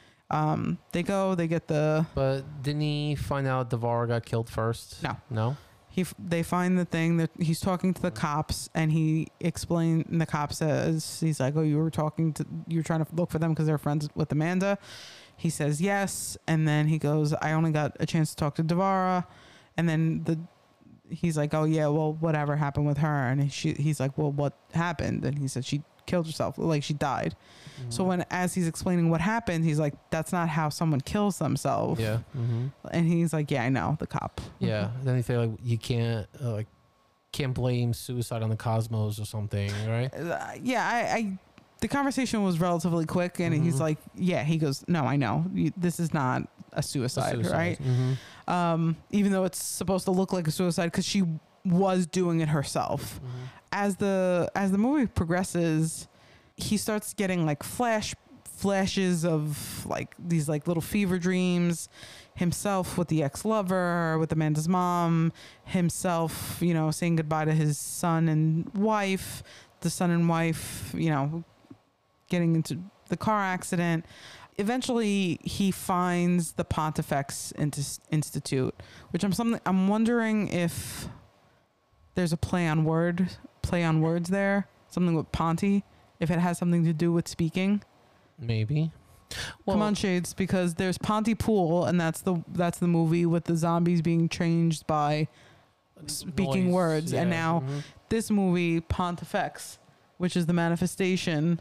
um, they go, they get the... But didn't he find out Devara got killed first? No. No? He They find the thing that he's talking to the cops, and he explained, and the cop says, he's like, oh, you were talking to, you were trying to look for them because they're friends with Amanda. He says yes. And then he goes, I only got a chance to talk to Devara. And then the... he's like, oh yeah, well, whatever happened with her. And she, he's like, well, what happened? And he said she killed herself, like she died. Mm-hmm. So when, as he's explaining what happened, he's like, that's not how someone kills themselves. Yeah. Mm-hmm. And he's like, yeah, I know, the cop. Yeah. Then he say like, you can't uh, like can't blame suicide on the cosmos or something, right? Uh, yeah. I, I, the conversation was relatively quick, and mm-hmm. he's like, yeah, he goes, no, I know, you, this is not a suicide, a suicide. Right? Mm-hmm. Um, even though it's supposed to look like a suicide because she was doing it herself. Mm-hmm. As the as the movie progresses, he starts getting like flash flashes of like these like little fever dreams, himself with the ex-lover, with Amanda's mom, himself, you know, saying goodbye to his son and wife, the son and wife, you know, getting into the car accident. Eventually, he finds the Pontifex Institute, which I'm something I'm wondering if there's a play on word, play on words there, something with Ponty, if it has something to do with speaking. Maybe. Well, come on, Shades, because there's Pontypool, and that's the that's the movie with the zombies being changed by speaking noise, words, yeah. And now mm-hmm. this movie Pontifex, which is the manifestation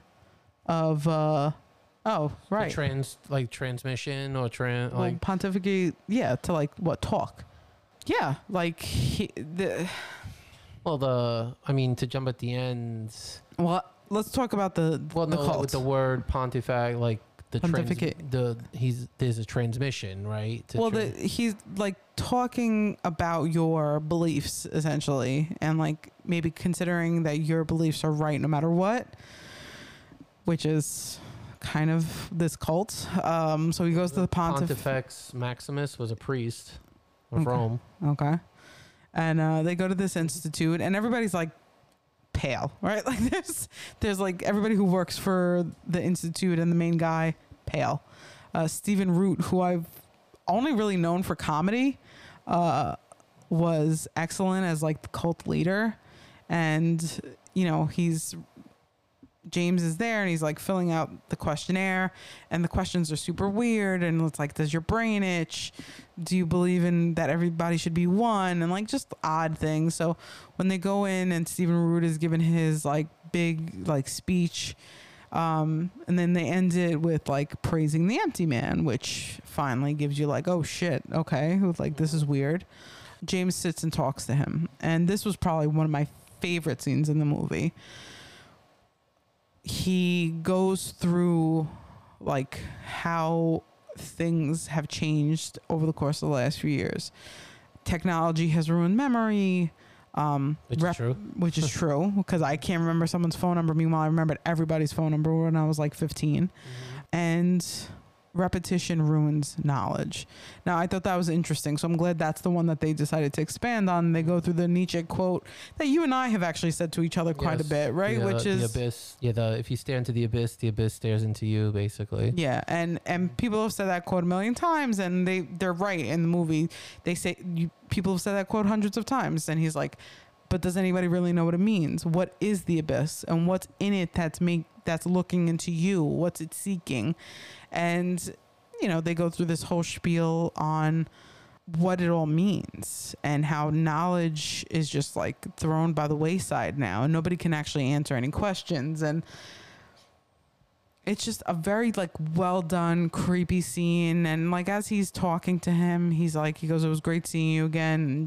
of. Uh, Oh, right. The trans, like transmission or trans, well, like pontificate, yeah, to like what talk, yeah, like he, the. Well, the I mean to jump at the end. Well, let's talk about the. Well, the no, cult. with the word pontifac, like the pontificate. Trans, the he's there's a transmission, right? To well, trans- the, he's like talking about your beliefs essentially, and like maybe considering that your beliefs are right no matter what, which is. Kind of this cult. Um, so he goes the to the Pontif- Pontifex Maximus was a priest of okay. Rome. Okay. And uh, they go to this institute, and everybody's like pale, right? Like there's there's like everybody who works for the institute and the main guy pale. Uh, Stephen Root, who I've only really known for comedy, uh, was excellent as like the cult leader, and you know he's. James is there and he's like filling out the questionnaire, and the questions are super weird, and it's like, does your brain itch? Do you believe in that everybody should be one? And like just odd things. So when they go in and Stephen Root is giving his like big like speech, um, and then they end it with like praising the empty man, which finally gives you like, oh shit, okay, like this is weird. James sits and talks to him, and this was probably one of my favorite scenes in the movie. He goes through like how things have changed over the course of the last few years. Technology has ruined memory, um, which rep- is true. Which is true because I can't remember someone's phone number. Meanwhile, I remembered everybody's phone number when I was like fifteen, mm-hmm. and repetition ruins knowledge. Now, I thought that was interesting, so I'm glad that's the one that they decided to expand on. They go through the Nietzsche quote that you and I have actually said to each other quite yes, a bit, right? The, Which is the abyss. Yeah, the if you stare into the abyss, the abyss stares into you, basically. Yeah, and and people have said that quote a million times, and they they're right in the movie. They say you, people have said that quote hundreds of times, and he's like, but does anybody really know what it means? What is the abyss, and what's in it that's make that's looking into you? What's it seeking? And, you know, they go through this whole spiel on what it all means and how knowledge is just like thrown by the wayside now, and nobody can actually answer any questions. And it's just a very like well done, creepy scene. And like, as he's talking to him, he's like, he goes, it was great seeing you again. And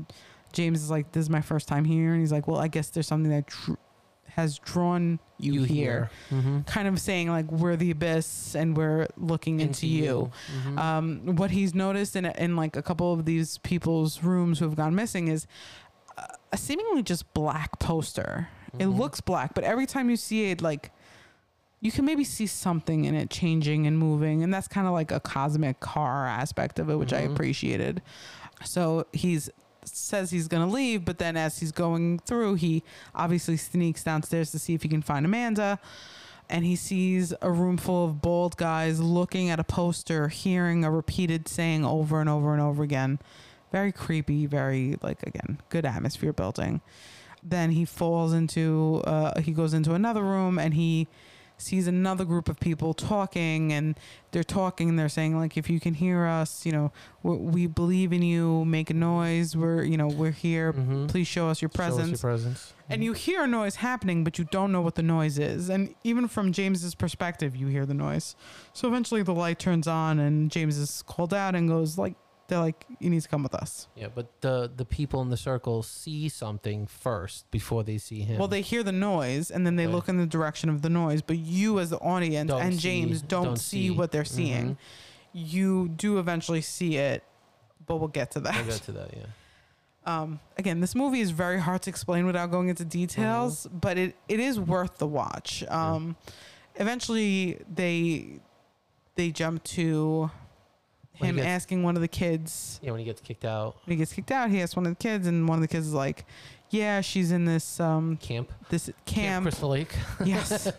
James is like, this is my first time here. And he's like, well, I guess there's something that dr- has drawn you, You here. here. Mm-hmm. Kind of saying like, we're the abyss and we're looking into, into you. you. Mm-hmm. Um, what he's noticed in, in like a couple of these people's rooms who have gone missing is a, a seemingly just black poster. Mm-hmm. It looks black, but every time you see it, like, you can maybe see something in it changing and moving. And that's kind of like a cosmic horror aspect of it, which mm-hmm. I appreciated. So he's says he's going to leave, but then as he's going through, he obviously sneaks downstairs to see if he can find Amanda. And he sees a room full of bald guys looking at a poster, hearing a repeated saying over and over and over again. Very creepy, very, like, again, good atmosphere building. Then he falls into, uh, he goes into another room and he sees another group of people talking, and they're talking and they're saying, like, if you can hear us, you know, we, we believe in you, make a noise, we're, you know, we're here, mm-hmm. please show us your presence. Show us your presence. Mm-hmm. And you hear a noise happening, but you don't know what the noise is. And even from James's perspective, you hear the noise. So eventually the light turns on and James is called out and goes, like, they're like, you need to come with us. Yeah, but the the people in the circle see something first before they see him. Well, they hear the noise and then they okay. look in the direction of the noise, but you as the audience don't and see, James don't, don't see, see what they're seeing. Mm-hmm. You do eventually see it, but we'll get to that. We'll get to that, yeah. Um, again, this movie is very hard to explain without going into details, mm-hmm. but it, it is worth the watch. Um, yeah. Eventually, they they jump to him gets, asking one of the kids. Yeah, when he gets kicked out. When he gets kicked out, he asks one of the kids, and one of the kids is like, yeah, she's in this um, camp. This camp, camp Crystal Lake. Yes.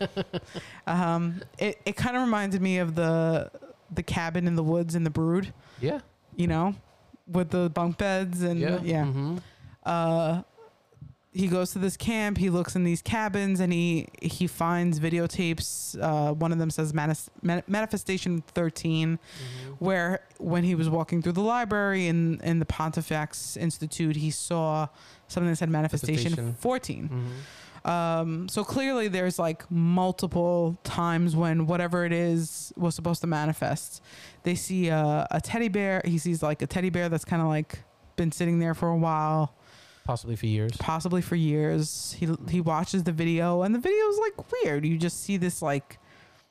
um, it it kind of reminded me of the the cabin in the woods in The Brood. Yeah. You know, with the bunk beds and yeah. yeah. Mm-hmm. Uh, he goes to this camp. He looks in these cabins and he he finds videotapes. Uh, one of them says Manis- Manifestation thirteen, mm-hmm. where when he was walking through the library in, in the Pontifex Institute, he saw something that said Manifestation, Manifestation. fourteen. Mm-hmm. Um, so clearly there's like multiple times when whatever it is was supposed to manifest. They see a, a teddy bear. He sees like a teddy bear that's kind of like been sitting there for a while. Possibly for years. Possibly for years. He he watches the video, and the video is like weird. You just see this like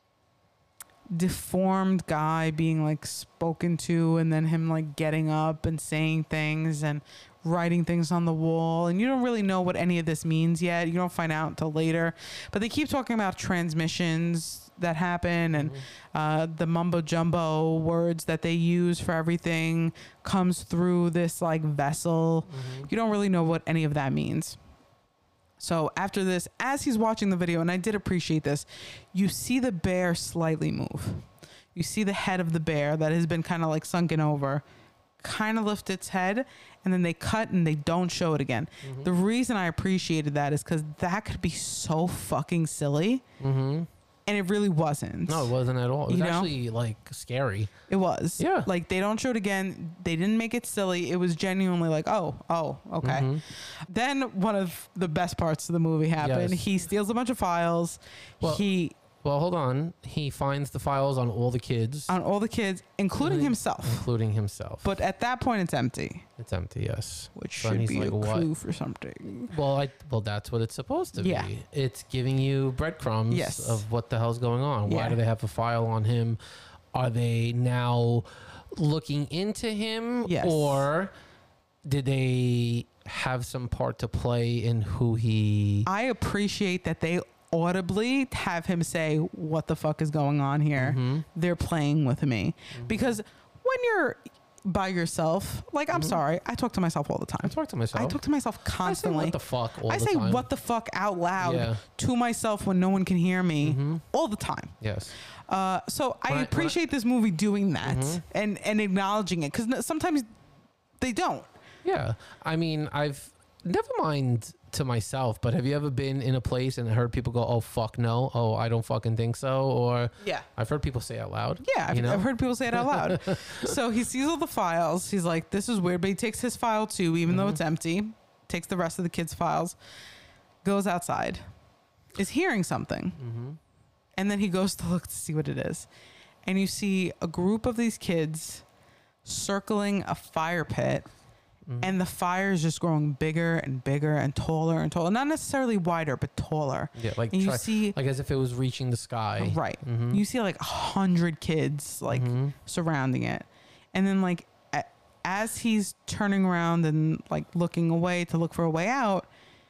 deformed guy being like spoken to, and then him like getting up and saying things and writing things on the wall, and you don't really know what any of this means yet. You don't find out until later. But they keep talking about transmissions that happen, and mm-hmm. uh, the mumbo jumbo words that they use for everything comes through this like vessel. Mm-hmm. You don't really know what any of that means. So after this, as he's watching the video, and I did appreciate this, you see the bear slightly move. You see the head of the bear that has been kind of like sunken over kind of lift its head, and then they cut and they don't show it again. Mm-hmm. The reason I appreciated that is because that could be so fucking silly. Mm-hmm. And it really wasn't. No, it wasn't at all. It was you know? actually like scary. It was. Yeah. Like they don't show it again. They didn't make it silly. It was genuinely like, oh, oh, okay. Mm-hmm. Then one of the best parts of the movie happened. Yes. He steals a bunch of files. Well, he... Well, hold on. He finds the files on all the kids. On all the kids, including himself. Including himself. But at that point, it's empty. It's empty, yes. Which so should be like, a clue what? for something. Well, I well, that's what it's supposed to yeah. be. It's giving you breadcrumbs yes. of what the hell's going on. Why yeah. do they have a file on him? Are they now looking into him? Yes. Or did they have some part to play in who he... I appreciate that they... audibly have him say, what the fuck is going on here? Mm-hmm. They're playing with me. Mm-hmm. Because when you're by yourself, like, I'm mm-hmm. sorry, I talk to myself all the time. I talk to myself. I talk to myself constantly. I say what the fuck all I the say time. what the fuck out loud yeah. to myself when no one can hear me mm-hmm. all the time. Yes. Uh, so when I appreciate I, this movie doing that mm-hmm. and, and acknowledging it, because sometimes they don't. Yeah. I mean, I've never mind to myself, but have you ever been in a place and heard people go, oh fuck no, oh I don't fucking think so? Or yeah, I've heard people say out loud. Yeah, I've, I've heard people say it out loud. So he sees all the files. He's like, this is weird, but he takes his file too, even mm-hmm. though it's empty. Takes the rest of the kids' files, goes outside, is hearing something, mm-hmm. and then he goes to look to see what it is, and you see a group of these kids circling a fire pit Mhm. and the fire is just growing bigger and bigger and taller and taller. Not necessarily wider, but taller. Yeah, like And you try, see, like as if it was reaching the sky. right, Mhm. you see like a hundred kids like Mhm. surrounding it, and then like a- as he's turning around and like looking away to look for a way out,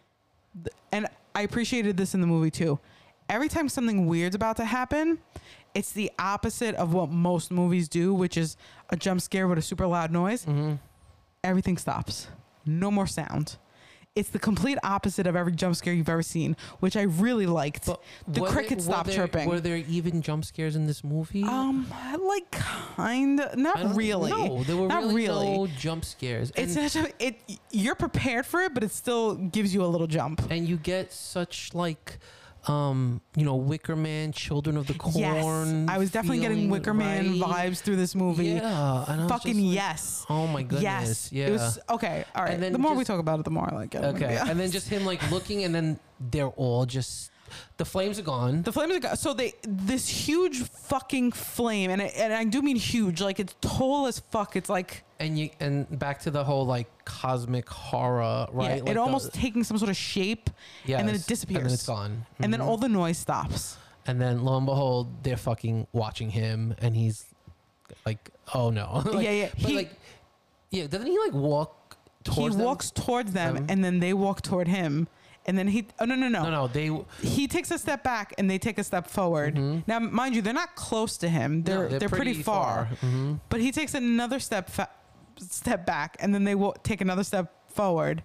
th- and I appreciated this in the movie too. Every time something weird's about to happen, it's the opposite of what most movies do, which is a jump scare with a super loud noise. Mhm. Everything stops. No more sound. It's the complete opposite of every jump scare you've ever seen, which I really liked. But The were crickets there- were stopped there- chirping. Were there even jump scares in this movie? Um, like kind of, I not don't- really. No, there were Not really, really. no jump scares. It's And, such a, it. You're prepared for it, but it still gives you a little jump. and you get such like, um, you know, Wicker Man, Children of the Corn. Yes, I was definitely getting feeling, Wicker Man right? vibes through this movie. Yeah, and I was Fucking just like, yes. Oh my goodness. Yes. Yeah. It was okay. All right. And then The more we just- talk about it, the more I like it. I'm gonna Okay, be and then honest. just him like looking, and then they're all just the flames are gone. The flames are go- so they this huge fucking flame, and I, and I do mean huge, like it's tall as fuck. It's like And you and back to the whole like cosmic horror, right? yeah, Like it the- almost taking some sort of shape, and then it yes, disappears, and then it's gone, and then Mhm. all the noise stops. and then lo and behold, they're fucking watching him, and he's like, "Oh no!" Like, yeah, yeah. But He like, yeah, doesn't he like walk he towards them? walks towards them, Them? and then they walk toward him, and then he. Oh no no no. No, no, they. He takes a step back, and they take a step forward. Mhm. Now, mind you, they're not close to him. They're no, they're, pretty, far. Mhm. But he takes another step fa- step back, and then they will take another step forward,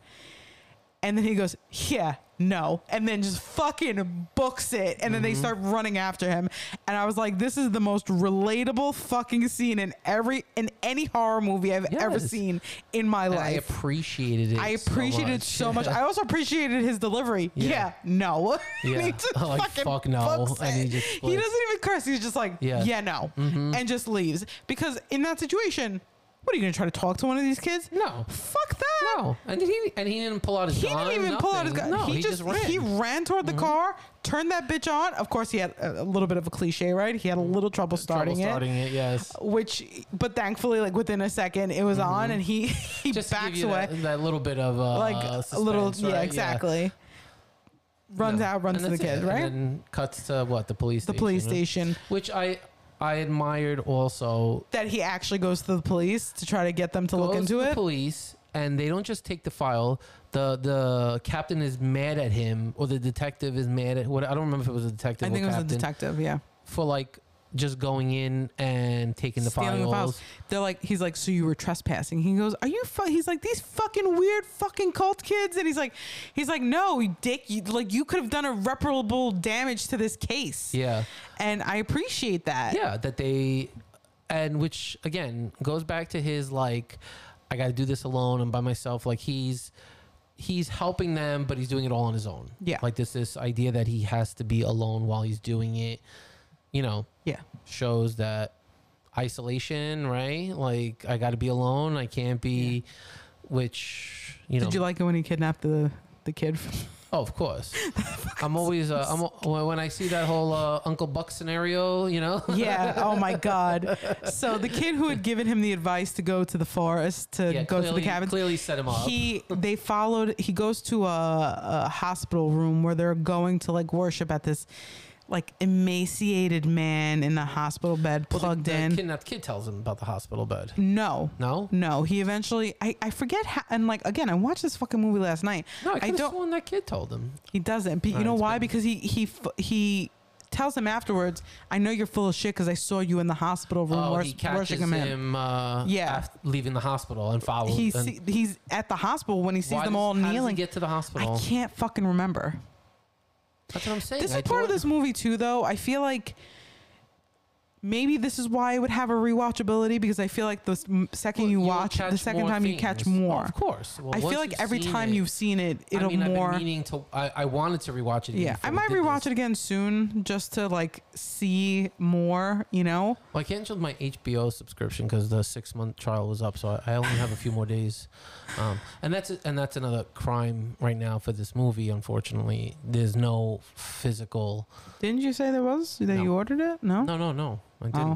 and then he goes, "Yeah, no," and then just fucking books it, and then they Mhm. start running after him. And I was like, "This is the most relatable fucking scene in every in any horror movie I've ever Yes. seen in my And I life." appreciated it. I appreciated it so so much. I also appreciated his delivery. Yeah, Yeah. no. Yeah. he just Like, fucking fuck no. books And he it. just he splits. doesn't even curse. He's just like, yeah, Yeah. no, Mhm. and just leaves. Because in that situation, what are you gonna try to talk to one of these kids? No, Fuck that. no, and he and he didn't pull out his He gun. didn't even pull out his gun. No, he, he, just, ran. he ran toward the Mhm. car, turned that bitch on. Of course, he had a, a little bit of a cliche, right? He had a little trouble starting, Trouble starting it. Yes. it, which, but thankfully, like within a second, it was on, and he he Just to give backs you away. that, that little bit of uh, like a little, suspense, yeah, right? exactly. Runs No. out, runs And to the that's kid, it. right? And then cuts to what the police. The station, police right? station. which I I admired also. That he actually goes to the police to try to get them to look Goes into to the it. police, and they don't just take the file. The the captain is mad at him, or the detective is mad at what I don't remember if it was a detective I or think it was captain the detective. Yeah, for like just going in and taking the Stealing the files. files. They're like, he's like, so you were trespassing? He goes, are you? Fu-? He's like, these fucking weird fucking cult kids, and he's like, he's like, no, you dick, you, like you could have done irreparable damage to this case. Yeah. And I appreciate that. Yeah, that they, and which again goes back to his like, I got to do this alone and by myself. Like he's he's helping them, but he's doing it all on his own. Yeah. like this this idea that he has to be alone while he's doing it. You know, Yeah. shows that isolation, right? Like I got to be alone. I can't be, which you know. Did you like it when he kidnapped the the kid? Oh, of course. I'm always uh, I'm al- when I see that whole uh, Uncle Buck scenario, you know. Yeah. Oh my God. So the kid who had given him the advice to go to the forest to Yeah, go to the clearly- cabin. Clearly set him up. He they followed. He goes to a, a hospital room where they're going to like worship at this like emaciated man in a hospital bed Well, the- plugged the in. kidnapped kid tells him about the hospital bed. No. No, No, he eventually. I, I forget how. And like again, I watched this fucking movie last night. no, I, I could have don't- sworn that kid told him. He doesn't. But you Alright, know it's why? been- Because he he f- he tells him afterwards. I know you're full of shit because I saw you in the hospital room Oh, wor- he catches worshiping him. him. uh, Yeah. after leaving the hospital and follows. He's and see, he's at the hospital when he sees why them does- all how does he kneeling. get to the hospital? I can't fucking remember. That's what I'm saying. This I is part of thought- this movie too, though. I feel like maybe this is why it would have a rewatchability because I feel like the s- m- second Well, you you'll watch, the catch second more time you catch things. Oh, more. of course. Well, I feel once like you've every seen time it- you've seen it, it'll I mean, more. I've been meaning to. I, I wanted to rewatch it. even Yeah, before I we might did rewatch this. it again soon just to like see more. You know, Well, I canceled my H B O subscription because the six month trial was up, so I, I only have a few more days. Um, and that's and that's another crime right now for this movie. Unfortunately, there's no physical. didn't you say there was that No. you ordered it? No. No, no, no. I didn't. Oh.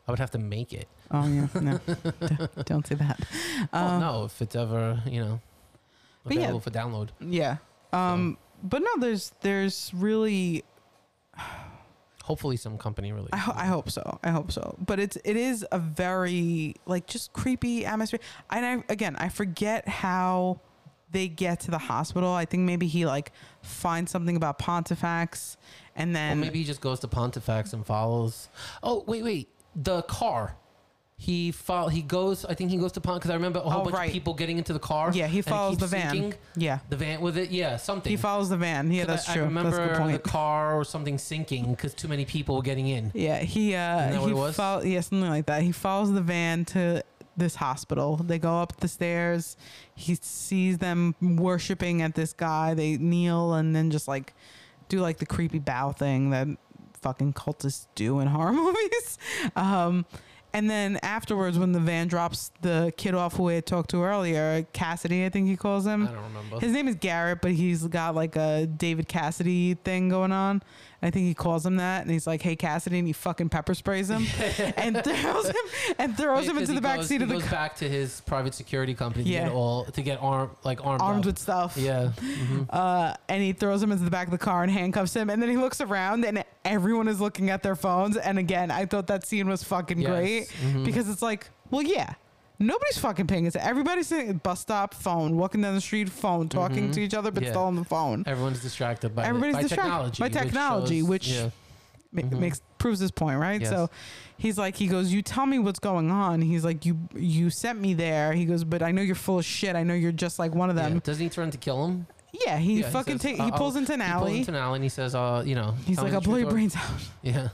I would have to make it. Oh yeah, no, don't, don't say that. Well, Um, no, if it's ever, you know, But yeah. available for download. Yeah. Um, but no, there's there's really. Hopefully, some company release. I, ho- I hope so. I hope so. But it's it is a very like just creepy atmosphere. And I again I forget how they get to the hospital. I think maybe he like finds something about Pontifex, and then Well, maybe he just goes to Pontifex and follows. Oh, wait, wait. The car. He follow, He goes. I think he goes to Pont because I remember a whole Oh, bunch right. of people getting into the car. yeah, he and it follows the keeps van. sinking. Yeah, The van with it. Yeah, something. he follows the van. Yeah, 'Cause that's I, true. I remember that's a good point. the car or something sinking because too many people were getting in. Yeah, he uh that what he it was? follow, yeah, something like that. He follows the van to this hospital. They go up the stairs. He sees them worshiping at this guy. They kneel and then just like do like the creepy bow thing that fucking cultists do in horror movies. Um and then afterwards, when the van drops the kid off who I had talked to earlier, Cassidy, I think he calls him. I don't remember. His name is Garrett, but he's got like a David Cassidy thing going on. I think he calls him that, and he's like, "Hey, Cassidy," and he fucking pepper sprays him and throws him and throws him Because into he the back goes- seat he of the goes car, back to his private security company to Yeah. get all to get armed like armed armed up. with stuff. Yeah. Mhm. Uh, and he throws him into the back of the car and handcuffs him. And then he looks around, and everyone is looking at their phones. And again, I thought that scene was fucking Yes. great Mhm. because it's like, well, yeah. Nobody's fucking paying attention. Everybody's sitting at bus stop, phone, walking down the street, phone, talking Mhm. to each other, but Yeah. still on the phone. Everyone's distracted by Everybody's by distracted technology. by which technology, shows- which yeah. Ma- Mhm. makes proves his point, right? Yes. So he's like, he goes, "You tell me what's going on." He's like, "You you sent me there." He goes, "But I know you're full of shit. I know you're just like one of Yeah. them." Doesn't he threaten to kill him? Yeah, he Yeah, fucking says, take. uh, He I'll- pulls into an He pulls alley. into an alley and he says, "Uh, you know." He's tell like, me "I'll the blow truth your or-" brains out." Yeah.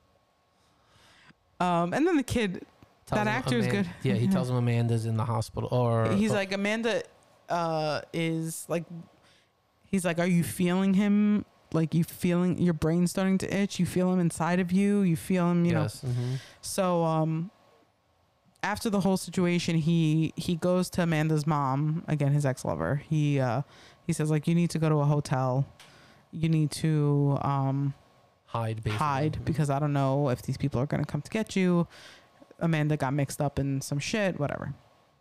Um, and then the kid, Tells that him actor is Aman- good. Yeah, he tells him Amanda's in the hospital, or he's or- like, Amanda, uh, is like, he's like, "Are you feeling him? Like you feeling your brain starting to itch? You feel him inside of you? You feel him, you know?" yes. Mhm. So um after the whole situation, he he goes to Amanda's mom, again his ex-lover. He uh he says like, "You need to go to a hotel. You need to um Hide, basically. hide Mhm. because I don't know if these people are going to come to get you." Amanda got mixed up in some shit, whatever.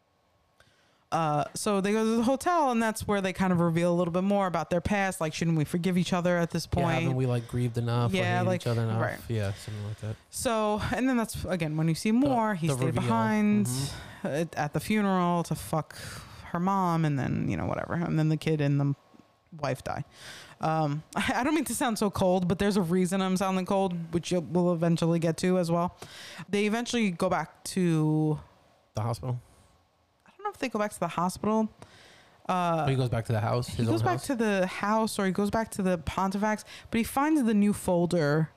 Uh, so they go to the hotel, and that's where they kind of reveal a little bit more about their past. Like, shouldn't we forgive each other at this Yeah, point? haven't we like grieved enough? Yeah, or hated like- each other enough? right. Yeah, something like that. So, and then that's again when you see more, he the stayed reveal. behind Mhm. at, at the funeral to fuck her mom, and then you know whatever, and then the kid and the wife die. Um, I, I don't mean to sound so cold, but there's a reason I'm sounding cold, which you'll, we'll eventually get to as well. They eventually go back to. The hospital. I don't know if they go back to the hospital. Uh, Or he goes back to the house. he His goes own back house. to the house, or he goes back to the Pontifex, but he finds the new folder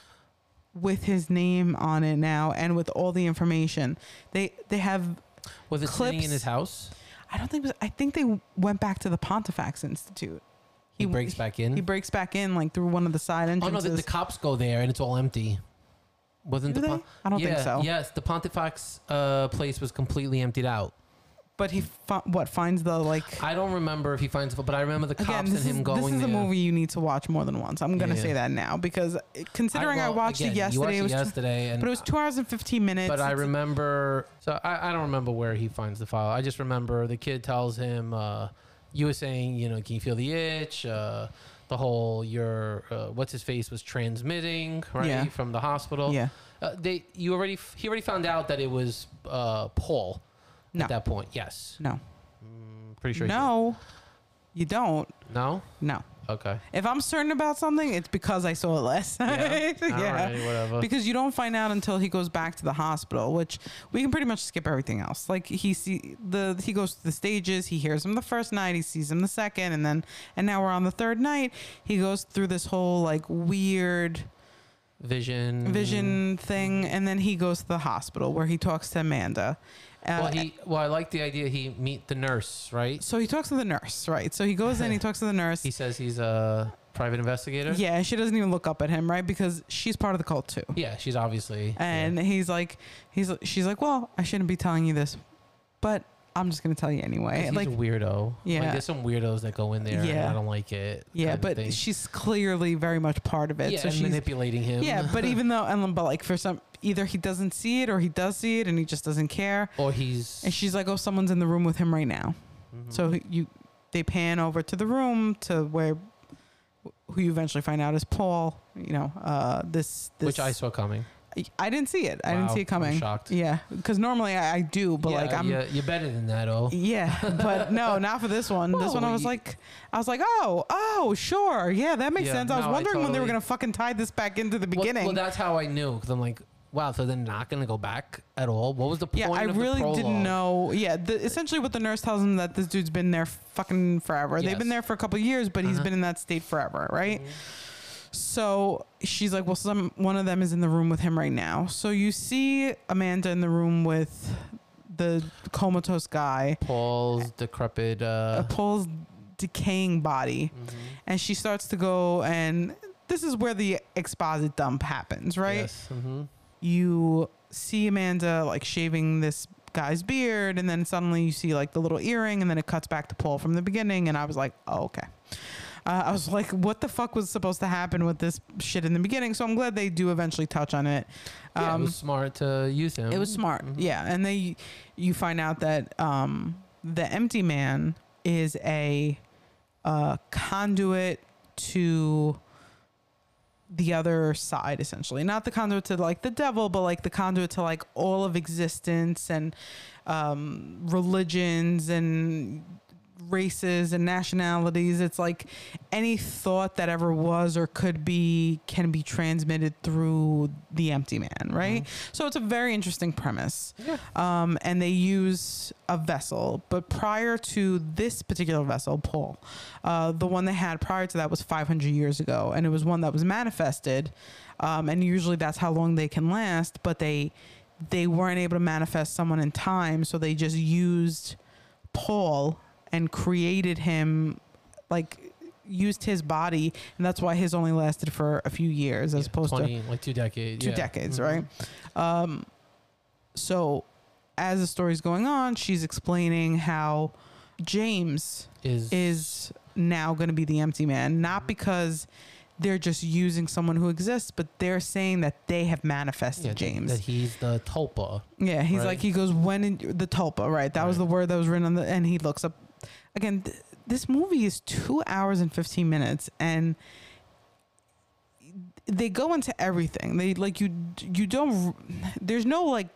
with his name on it now, and with all the information. They they have. Was it sitting in clips. his house? I don't think. It was, I think they went back to the Pontifex Institute. He, breaks back in. He breaks back in like through one of the side oh entrances. no, the, the cops go there and it's all empty. Wasn't Do the they? Pon- I don't yeah, think so. Yes, the Pontifex uh, place was completely emptied out. But he fi- what finds the like. I don't remember if he finds, but I remember the cops Again, and this him is, going this is there. a movie you need to watch more than once. I'm gonna Yeah, say yeah. that now because considering I, well, watched again, it yesterday, You it watched was it yesterday, and but it was two hours and fifteen minutes. But I It's- remember, so I, I don't remember where he finds the file. I just remember the kid tells him, uh, you were saying, you know, can you feel the itch? Uh, the whole, your, uh, what's his face was transmitting, right? Yeah. From the hospital. Yeah. Uh, they, you already, f- he already found out that it was uh, Paul No. at that point. Yes. No. Mm, pretty sure. he No. You don't. did. No? No. Okay. If I'm certain about something, it's because I saw it last night. Yeah. yeah. All right, whatever. Because you don't find out until he goes back to the hospital, which we can pretty much skip everything else. Like he see the he goes to the stages, he hears him the first night, he sees him the second, and then and now we're on the third night. He goes through this whole like weird Vision. vision thing, and then he goes to the hospital where he talks to Amanda. Uh, Well, he, well, I like the idea he meet the nurse, right? so he talks to the nurse, right? So he goes in, he talks to the nurse. He says he's a private investigator. Yeah, she doesn't even look up at him, right? Because she's part of the cult too. Yeah, she's obviously. And yeah. he's like, he's she's like, well, I shouldn't be telling you this, but I'm just gonna tell you anyway. He's Like a weirdo. Yeah. Like, there's some weirdos that go in there and Yeah. I don't like it. yeah, kind of but thing. she's clearly very much part of it. yeah, so and she's manipulating him. yeah, but even though and but like for some either he doesn't see it or he does see it and he just doesn't care. or he's And she's like, oh, someone's in the room with him right now. Mhm. So he- you they pan over to the room to where who you eventually find out is Paul. You know, uh, this this which I saw coming. I didn't see it. I didn't Wow, see it coming. I'm shocked. Yeah, because normally I, I do, but yeah, like I'm. yeah, you're better than that, oh. Yeah, but no, not for this one. This Oh, one I was you- like, I was like, oh, oh, sure, yeah, that makes Yeah, sense. I was no, I wondering when they were totally- gonna fucking tie this back into the Well- beginning. Well, that's how I knew because I'm like, wow, so they're not gonna go back at all. What was the point? yeah, I of the really didn't prologue? know. Yeah, the, essentially what the nurse tells him that this dude's been there fucking forever. They've been Yes. there for a couple of years, but he's Uh-huh. been in that state forever, right? Mhm. So she's like, well, some one of them is in the room with him right now. So you see Amanda in the room with the comatose guy, Paul's decrepit. uh, Uh, Paul's decaying body, mhm. and she starts to go, and this is where the exposit dump happens, right? Yes. hmm You see Amanda like shaving this guy's beard, and then suddenly you see like the little earring, and then it cuts back to Paul from the beginning, and I was like, oh, okay. Uh, I was like, what the fuck was supposed to happen with this shit in the beginning? So I'm glad they do eventually touch on it. yeah, it Um, was smart to use him. it was smart, Mhm. yeah. And they, you find out that um, the empty man is a uh, conduit to the other side, essentially. Not the conduit to like the devil, but like the conduit to like all of existence and um, religions and races and nationalities. It's like any thought that ever was or could be can be transmitted through the empty man, right? So it's a very interesting premise. Yeah. Um, and they use a vessel, but prior to this particular vessel, Paul, uh, the one they had prior to that was five hundred years ago, and it was one that was manifested. Um, and usually that's how long they can last, but they they weren't able to manifest someone in time, so they just used Paul and created him, like used his body, and that's why his only lasted for a few years as Yeah, opposed to twenty, like two decades. two yeah. decades, Mhm. right? Um, so as the story's going on, she's explaining how James Is is now going to be the empty man, not because they're just using someone who exists, but they're saying that they have manifested yeah, James. that he's the tulpa. Yeah, he's Right. like, he goes, when in the tulpa, right? That was Right. the word that was written on the, and he looks up. Again, th- this movie is two hours and fifteen minutes, and they go into everything. They like you, you don't, there's no like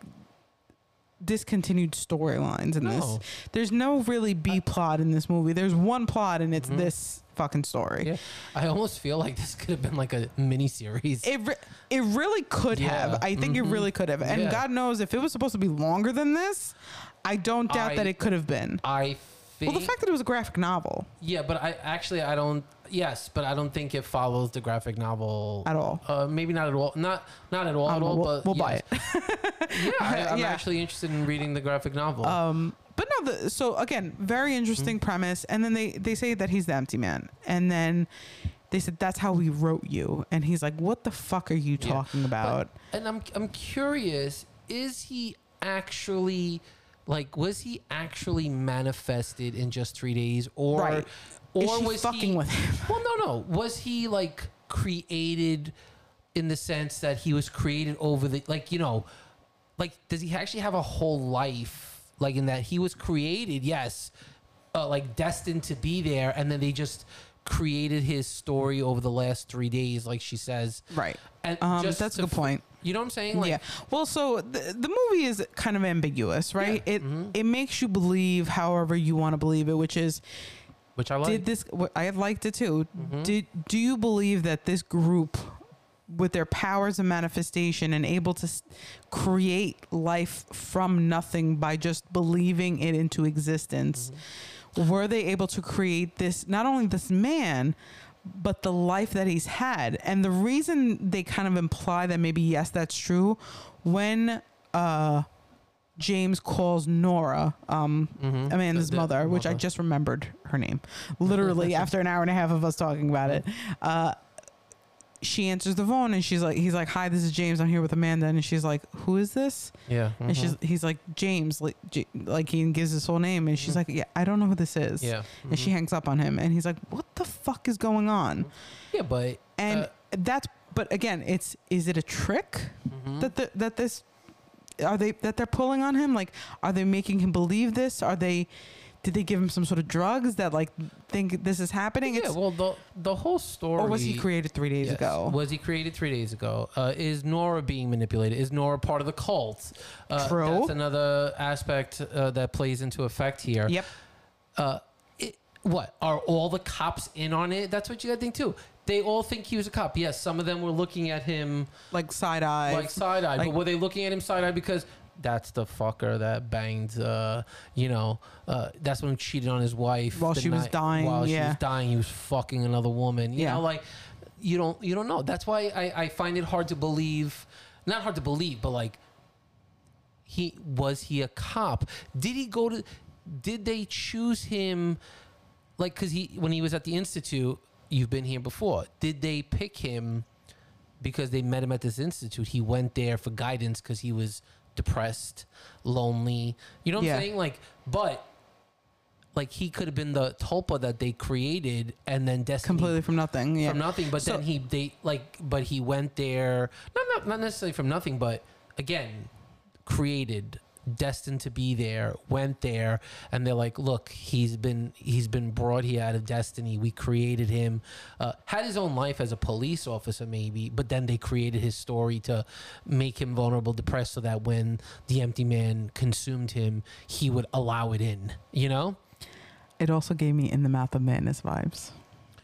discontinued storylines in this. No. There's no really B plot in this movie. There's one plot, and it's Mhm. this fucking story. Yeah. I almost feel like this could have been like a mini series. It re- it really could Yeah. have. I think Mhm. it really could have. And Yeah. God knows if it was supposed to be longer than this, I don't doubt I- that it could have been. I think. Well, the fact that it was a graphic novel yeah, but I actually I don't. Yes, but I don't think it follows the graphic novel at all. Uh, maybe not at all. Not not at all. I At don't know, all. we'll, but we'll buy yes. it. Yeah, I, I'm Yeah. actually interested in reading the graphic novel. Um, but no, the, so again, very interesting Mm-hmm. premise. And then they, they say that he's the empty man. And then they said, that's how we wrote you. And he's like, what the fuck are you Yeah. talking about? and I'm I'm curious. Is he actually like? Was he actually manifested in just three days, or Right. or Is she was fucking he? with him? Well, no, no. Was he like created in the sense that he was created over the like you know, like does he actually have a whole life? Like in that he was created, yes, uh, like destined to be there, and then they just created his story over the last three days, like she says. Right. And Um, just that's a to good f- point. You know what I'm saying? Like, yeah. Well, so the, the movie is kind of ambiguous, right? Yeah. It Mhm. it makes you believe however you want to believe it, which is which I like. did this wh- I liked it too. Mhm. Did do you believe that this group with their powers of manifestation and able to s- create life from nothing by just believing it into existence, Mm-hmm. were they able to create this, not only this man, but the life that he's had? And the reason they kind of imply that maybe, yes, that's true, when uh, James calls Nora, um, Mhm. Amanda's The- the mother, which I mother. just remembered her name, literally after an hour and a half of us talking about it. Uh, she answers the phone and she's like, he's like, hi, this is James. I'm here with Amanda. And she's like, who is this? Yeah. Mm-hmm. And she's, he's like, James, like, J- like he gives his whole name. And she's mm-hmm. like, yeah, I don't know who this is. Yeah. Mm-hmm. And she hangs up on him. And he's like, what the fuck is going on? Yeah, but And uh, that's, but again, it's, is it a trick mm-hmm. that the, that this, are they, that they're pulling on him? Like, are they making him believe this? Are they, did they give him some sort of drugs that like think this is happening? Yeah, It's, well, the the whole story. or was he created three days yes, ago? Was he created three days ago? Uh, is Nora being manipulated? Is Nora part of the cult? Uh, True. That's another aspect uh, that plays into effect here. Yep. Uh, it, what are all the cops in on it? That's what you got to think too. They all think he was a cop. Yes, some of them were looking at him Like side eye. like side eye, Like- but were they looking at him side eye because that's the fucker that banged, uh, you know, uh, that's when he cheated on his wife While the she was night- dying, While she yeah. was dying, he was fucking another woman. You Yeah. know, like you don't you don't know. That's why I, I find it hard to believe. Not hard to believe, but like he was he a cop? Did he go to? Did they choose him? Like, because he when he was at the institute, you've been here before. Did they pick him because they met him at this institute? He went there for guidance because he was depressed, lonely. You know what Yeah. I'm saying? Like, but like he could have been the tulpa that they created and then Destiny completely from nothing. Yeah. from nothing. But So- then he they like, but he went there. Not not not necessarily from nothing, but again, created. Destined to be there, went there, and they're like, look, he's been he's been brought here out of destiny. We created him, uh, had his own life as a police officer maybe, but then they created his story to make him vulnerable, depressed, so that when the empty man consumed him, he would allow it in, you know. It also gave me In the Mouth of Madness vibes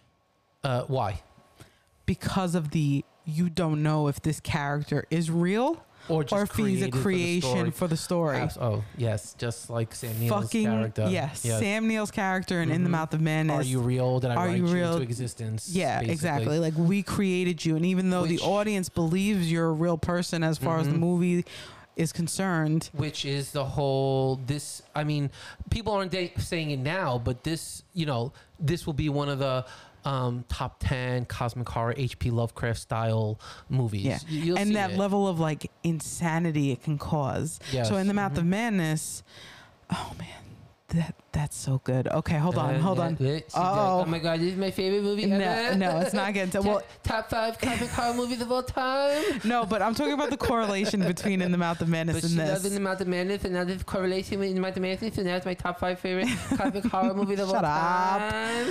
Uh, why? because of the, you don't know if this character is real Or just or if he's a created for the creation story. for the story. Abs- oh yes, just like Sam Neill's Fucking character. yes, Sam Neill's character in In the Mhm. Mouth of Madness. Are you real? Did I Are write you you, real? into existence? Yeah, basically. exactly. Like, we created you, and even though Which- the audience believes you're a real person as far as the Mhm. movie is concerned, Which is the whole this. I mean, people aren't da- saying it now, but this, you know, this will be one of the um, top ten cosmic horror H P Lovecraft style movies. Yeah. You- you'll and see that it. level of like insanity it can cause. Yes. So In the Mouth Mhm. of Madness, oh man, that that's so good. Okay, hold on, Uh, hold yeah, on. yeah, she's like, Uh-oh. oh my god, this is my favorite movie No, ever. no, it's not getting to well. top five cosmic horror movies of all time. No, but I'm talking about the correlation between In the Mouth of Madness But and she loves In this. the Mouth of Madness, and now there's correlation with In the Mouth of Madness, and now it's my top five favorite cosmic horror movies of Shut all up. time.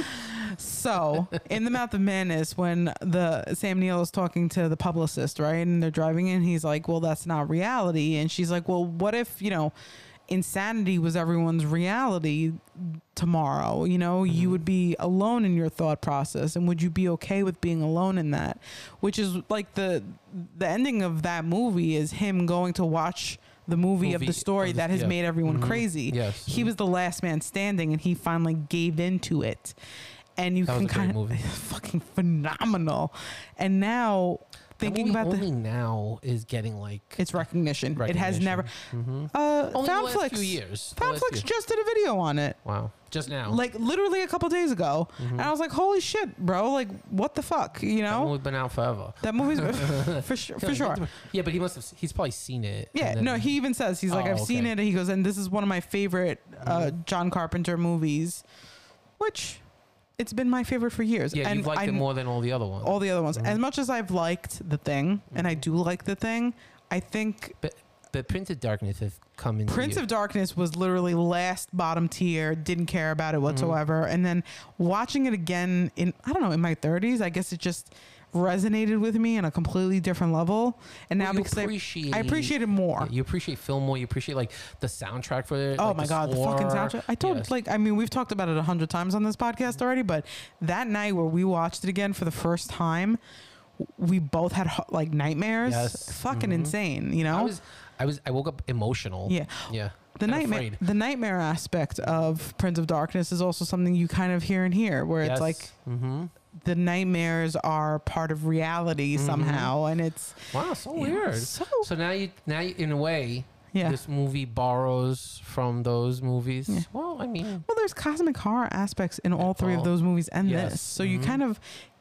So, In the Mouth of Madness, when the Sam Neill is talking to the publicist, right, and they're driving in, he's like, "Well, that's not reality," and she's like, "Well, what if you know, insanity was everyone's reality tomorrow? You know, you Mhm. would be alone in your thought process, and would you be okay with being alone in that?" Which is like the the ending of that movie is him going to watch the movie, of Movie the story of the- that has yeah. made everyone Mhm. crazy. Yes. He was the last man standing, and he finally gave into it. And you That was can a great kind of movie. fucking phenomenal. And now thinking That about movie the, only now is getting like it's recognition. It has never. Mm-hmm. Uh, Only the last Foundflix. few years. The last Foundflix few- just did a video on it, Wow. Just now. like literally a couple days ago, Mhm. and I was like, "Holy shit, bro! Like, what the fuck?" You That know, movie's been out forever. that movie's for sure. For sure. Yeah, but he must have. He's probably seen it. Yeah, and then- no, he even says he's like, Oh, "I've seen okay. it." And he goes, "And this is one of my favorite uh, Mhm. John Carpenter movies," which it's been my favorite for years. Yeah, and you've liked I it more than all the other ones. all the other ones. Mhm. As much as I've liked The Thing, and I Mhm. do like The Thing, I think But Prince of Darkness has come in. Prince of Darkness was literally last bottom tier, didn't care about it whatsoever. Mm-hmm. And then watching it again in, I don't know, in my thirties, I guess it just resonated with me on a completely different level. And now you because I, appreciate, I appreciate it more. Yeah, you appreciate film more. You appreciate like the soundtrack for it. Oh like, my the god, the fucking score. soundtrack! I told Yes. like I mean we've talked about it a hundred times on this podcast already, but that night where we watched it again for the first time, w- we both had ho- like nightmares. Yes. Fucking Mhm. insane, you know? I was, I was, I woke up emotional. yeah. Yeah. The and nightmare, afraid. the nightmare aspect of Prince of Darkness is also something you kind of hear and hear, where it's Yes. like Mm-hmm. the nightmares are part of reality Mhm. somehow, and it's Wow, so you know, weird. So So now you, now you, in a way, yeah. this movie borrows from those movies. Yeah. Well, I mean, Well, there's cosmic horror aspects in all three all- of those movies and yes. this, so you Mhm. kind of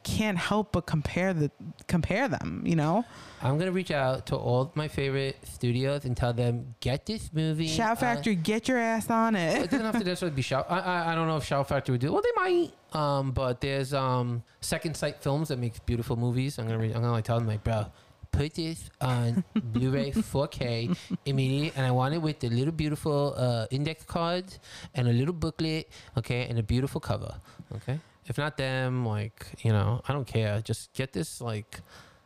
can't help but compare the compare them. You know, I'm gonna reach out to all my favorite studios and tell them, get this movie. Shout Factory, uh, get your ass on it. It doesn't have to necessarily be Shout. I, I I don't know if Shout Factory would do. Well, they might. Um, but there's um Second Sight Films that makes beautiful movies. I'm gonna re- I'm gonna like tell them like, bro, put this on Blu-ray four K immediately, and I want it with the little beautiful uh, index cards and a little booklet, okay, and a beautiful cover, okay. If not them, like, you know, I don't care. Just get this, like,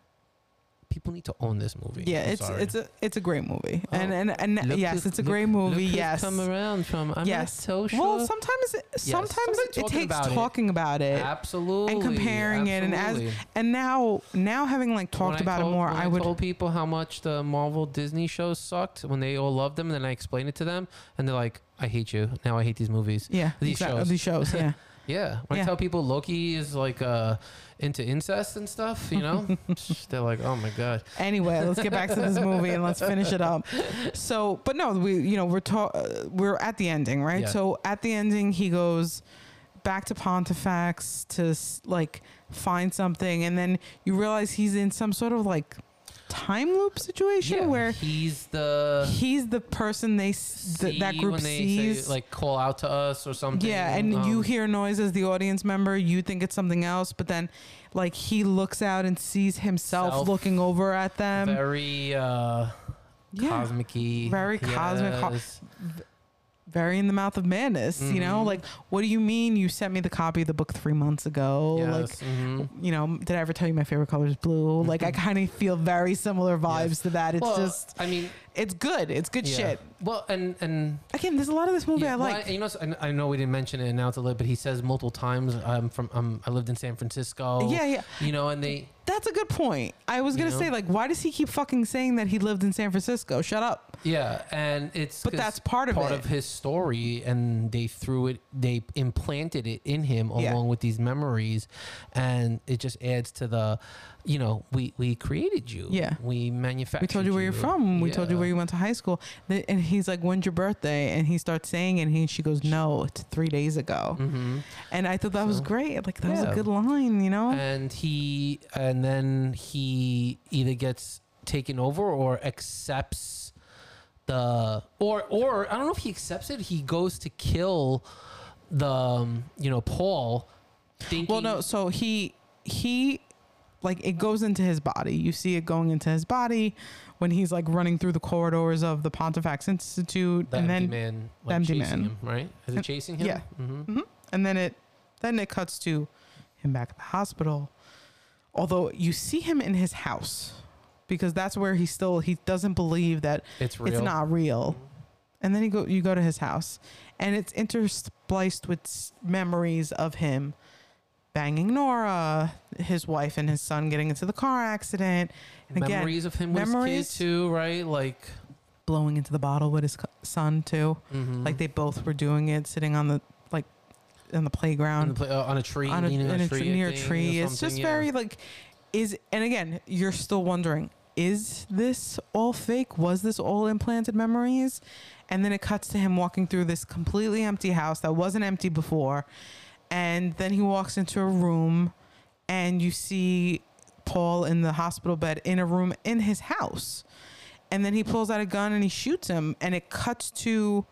people need to own this movie. Yeah, I'm it's sorry. it's a it's a great movie, Oh, and and and look yes, who- it's a look- great movie. Look who's Yes, come around from. I'm yes. not so sure. Well, sometimes it, sometimes sometimes it talking takes about it. talking about it absolutely, and comparing it, and as absolutely. and now now having like talked When I about told, it more, when I I would told people how much the Marvel Disney shows sucked when they all loved them, and then I explained it to them, and they're like, "I hate you now. I hate these movies." yeah these exactly, shows. these shows yeah. Yeah, when Yeah. I tell people Loki is like uh, into incest and stuff, you know, they're like, "Oh my god." Anyway, let's get back to this movie and let's finish it up. So, but no, we you know we're ta- uh, we're at the ending, right? Yeah. So at the ending, he goes back to Pontifex to s- like find something, and then you realize he's in some sort of like time loop situation Yeah, where he's the he's the person they s- th- that see group when they sees. say, like, call out to us or something. Yeah, and you um, hear noise as the audience member, you think it's something else, but then like he looks out and sees himself Self. looking over at them. very uh, yeah. cosmic-y. Very cosmic, co- Yes. Very in the mouth of madness, you know? Mhm. Like, what do you mean you sent me the copy of the book three months ago? Yes, Like, mhm. you know, did I ever tell you my favorite color is blue? Like, I kind of feel very similar vibes Yes. to that. It's Well, just, I mean, it's good. It's good yeah. shit. Well, and and Again, there's a lot of this movie yeah, I well, like. I, you know, I, I know we didn't mention it now it's a little, but he says multiple times, "I'm from, um, I lived in San Francisco." yeah, yeah. You know, and they. That's a good point. I was You going to know? say, like, why does he keep fucking saying that he lived in San Francisco? Shut up. Yeah, and it's But 'cause that's part of part it. of his story, and they threw it, they implanted it in him Yeah. along with these memories, and it just adds to the, you know, we we created you, Yeah. we manufactured. We told you where you're from. We told you Yeah. where you went to high school. Th- And he's like, when's your birthday? And he starts saying it, and he, she goes, no, it's three days ago. Mm-hmm. And I thought that was So, great. Like, that was yeah. a good line, you know? And he, and then he either gets taken over or accepts the, or or I don't know if he accepts it. He goes to kill the, um, you know, Paul. Thinking, Well, no. So he, he, like, it goes into his body. You see it going into his body when he's like running through the corridors of the Pontifex Institute. the and empty then, man, the like, empty chasing man. him, right? Is it chasing him? yeah. Mm-hmm. Mhm. and then it, then it cuts to him back at the hospital. Although you see him in his house, because that's where he still he doesn't believe that It's real. it's not real. And then you go you go to his house, and it's interspliced with s- memories of him banging Nora, his wife and his son getting into the car accident, and again Memories of him with his memories- kid too, right? Like, blowing into the bottle with his co- son too. mhm. Like they both were doing it, sitting on the like on the on, playground. the pla- uh, on a tree, on a, leaning on in a a tree, tree, near a thing or tree. It's just something, yeah. very like, is and again, you're still wondering, is this all fake? Was this all implanted memories? And then it cuts to him walking through this completely empty house that wasn't empty before, and then he walks into a room, and you see Paul in the hospital bed in a room in his house, and then he pulls out a gun and he shoots him, and it cuts to.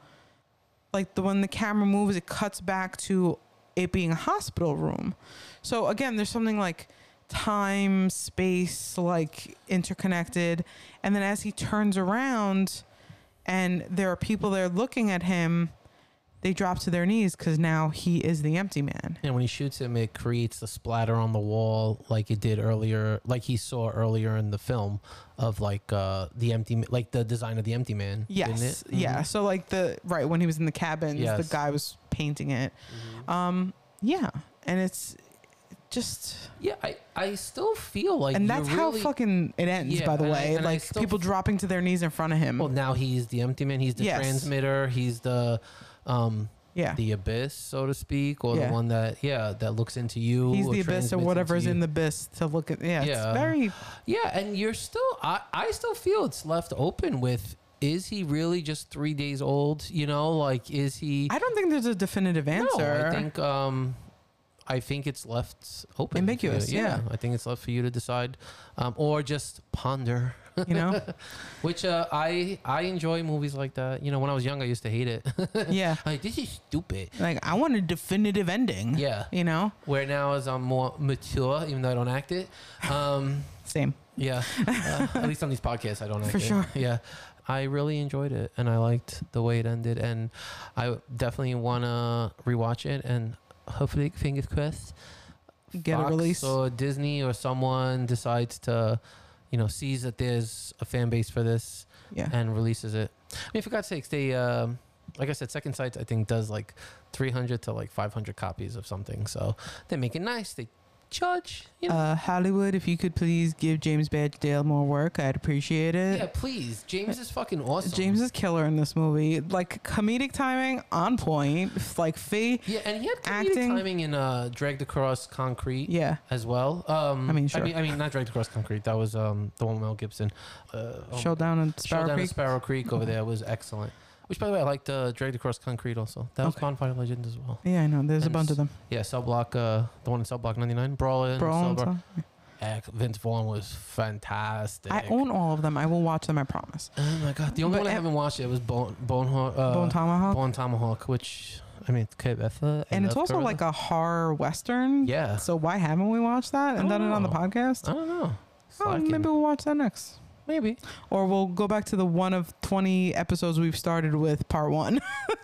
Like the when the camera moves, it cuts back to it being a hospital room. So again, there's something like time, space, like interconnected. And then as he turns around and there are people there looking at him, they drop to their knees because now he is the empty man. And when he shoots him, it creates the splatter on the wall, like it did earlier, like he saw earlier in the film of like uh, the empty, ma- like the design of the empty man. Yes. didn't it? Yeah. Mhm. So like the right when he was in the cabin, Yes. the guy was painting it. Mhm. Um, yeah. And it's just Yeah, I, I still feel like, and you're that's how really- fucking it ends, Yeah, by the and I- way. and I like still people f- dropping to their knees in front of him. Well, now he's the empty man. He's the Yes. transmitter. He's the, um, yeah. the abyss, so to speak, or Yeah. the one that, yeah, that looks into you. He's or the abyss or transmits whatever's into in you. the abyss to look at. Yeah, Yeah. it's very. Yeah, and you're still, I, I still feel it's left open with, is he really just three days old? You know, like, is he? I don't think there's a definitive answer. No, I think, um, I think it's left open. Ambiguous, for you. yeah. I think it's left for you to decide, um, or just ponder. You know, Which uh, I I enjoy movies like that. You know, when I was young, I used to hate it. yeah. Like, this is stupid. Like I want a definitive ending. Yeah. You know, Where now as I'm more mature, even though I don't act it. Um, same. yeah. Uh, at least on these podcasts, I don't act For it. sure. Yeah. I really enjoyed it, and I liked the way it ended, and I definitely want to rewatch it, and hopefully, fingers crossed, Get a Fox release. or Disney or someone decides to, you know, sees that there's a fan base for this Yeah. and releases it. I mean, for God's sakes, they, um, like I said, Second Sight, I think, does like three hundred to like five hundred copies of something. So they make it nice. They judge, you know. Uh, Hollywood, if you could please give James Badgedale more work, I'd appreciate it. Yeah, please. James is fucking awesome. James is killer in this movie. Like comedic timing on point. Like Faye. Yeah, and he had comedic acting- timing in uh, Dragged Across Concrete. Yeah. As well. Um, I mean, sure. I mean, I mean, not Dragged Across Concrete. That was um, the one with Mel Gibson. Uh, um, Showdown in Sparrow Showdown Creek. at Sparrow Creek over there was excellent. Which, by the way, I liked uh, Dragged Across Concrete also. That was Okay. Bonfire Legend as well. Yeah, I know. There's a And bunch of them. Yeah, Cell Block, uh, the one in Cell Block ninety-nine. Brawler in Brawl Cell and Block. stuff. Heck, Vince Vaughn was fantastic. I own all of them. I will watch them. I promise. Oh my god, the only But one I em- haven't watched yet was Bone Bone uh, Bone Tomahawk. Bone Tomahawk, which I mean, okay, that's uh, I and it's love also Gorilla. like a horror western. Yeah. So why haven't we watched that and I done don't it on the know. podcast? I don't know. Oh, Slacking. maybe we'll watch that next. Maybe. Or we'll go back to the one of twenty episodes we've started with part one.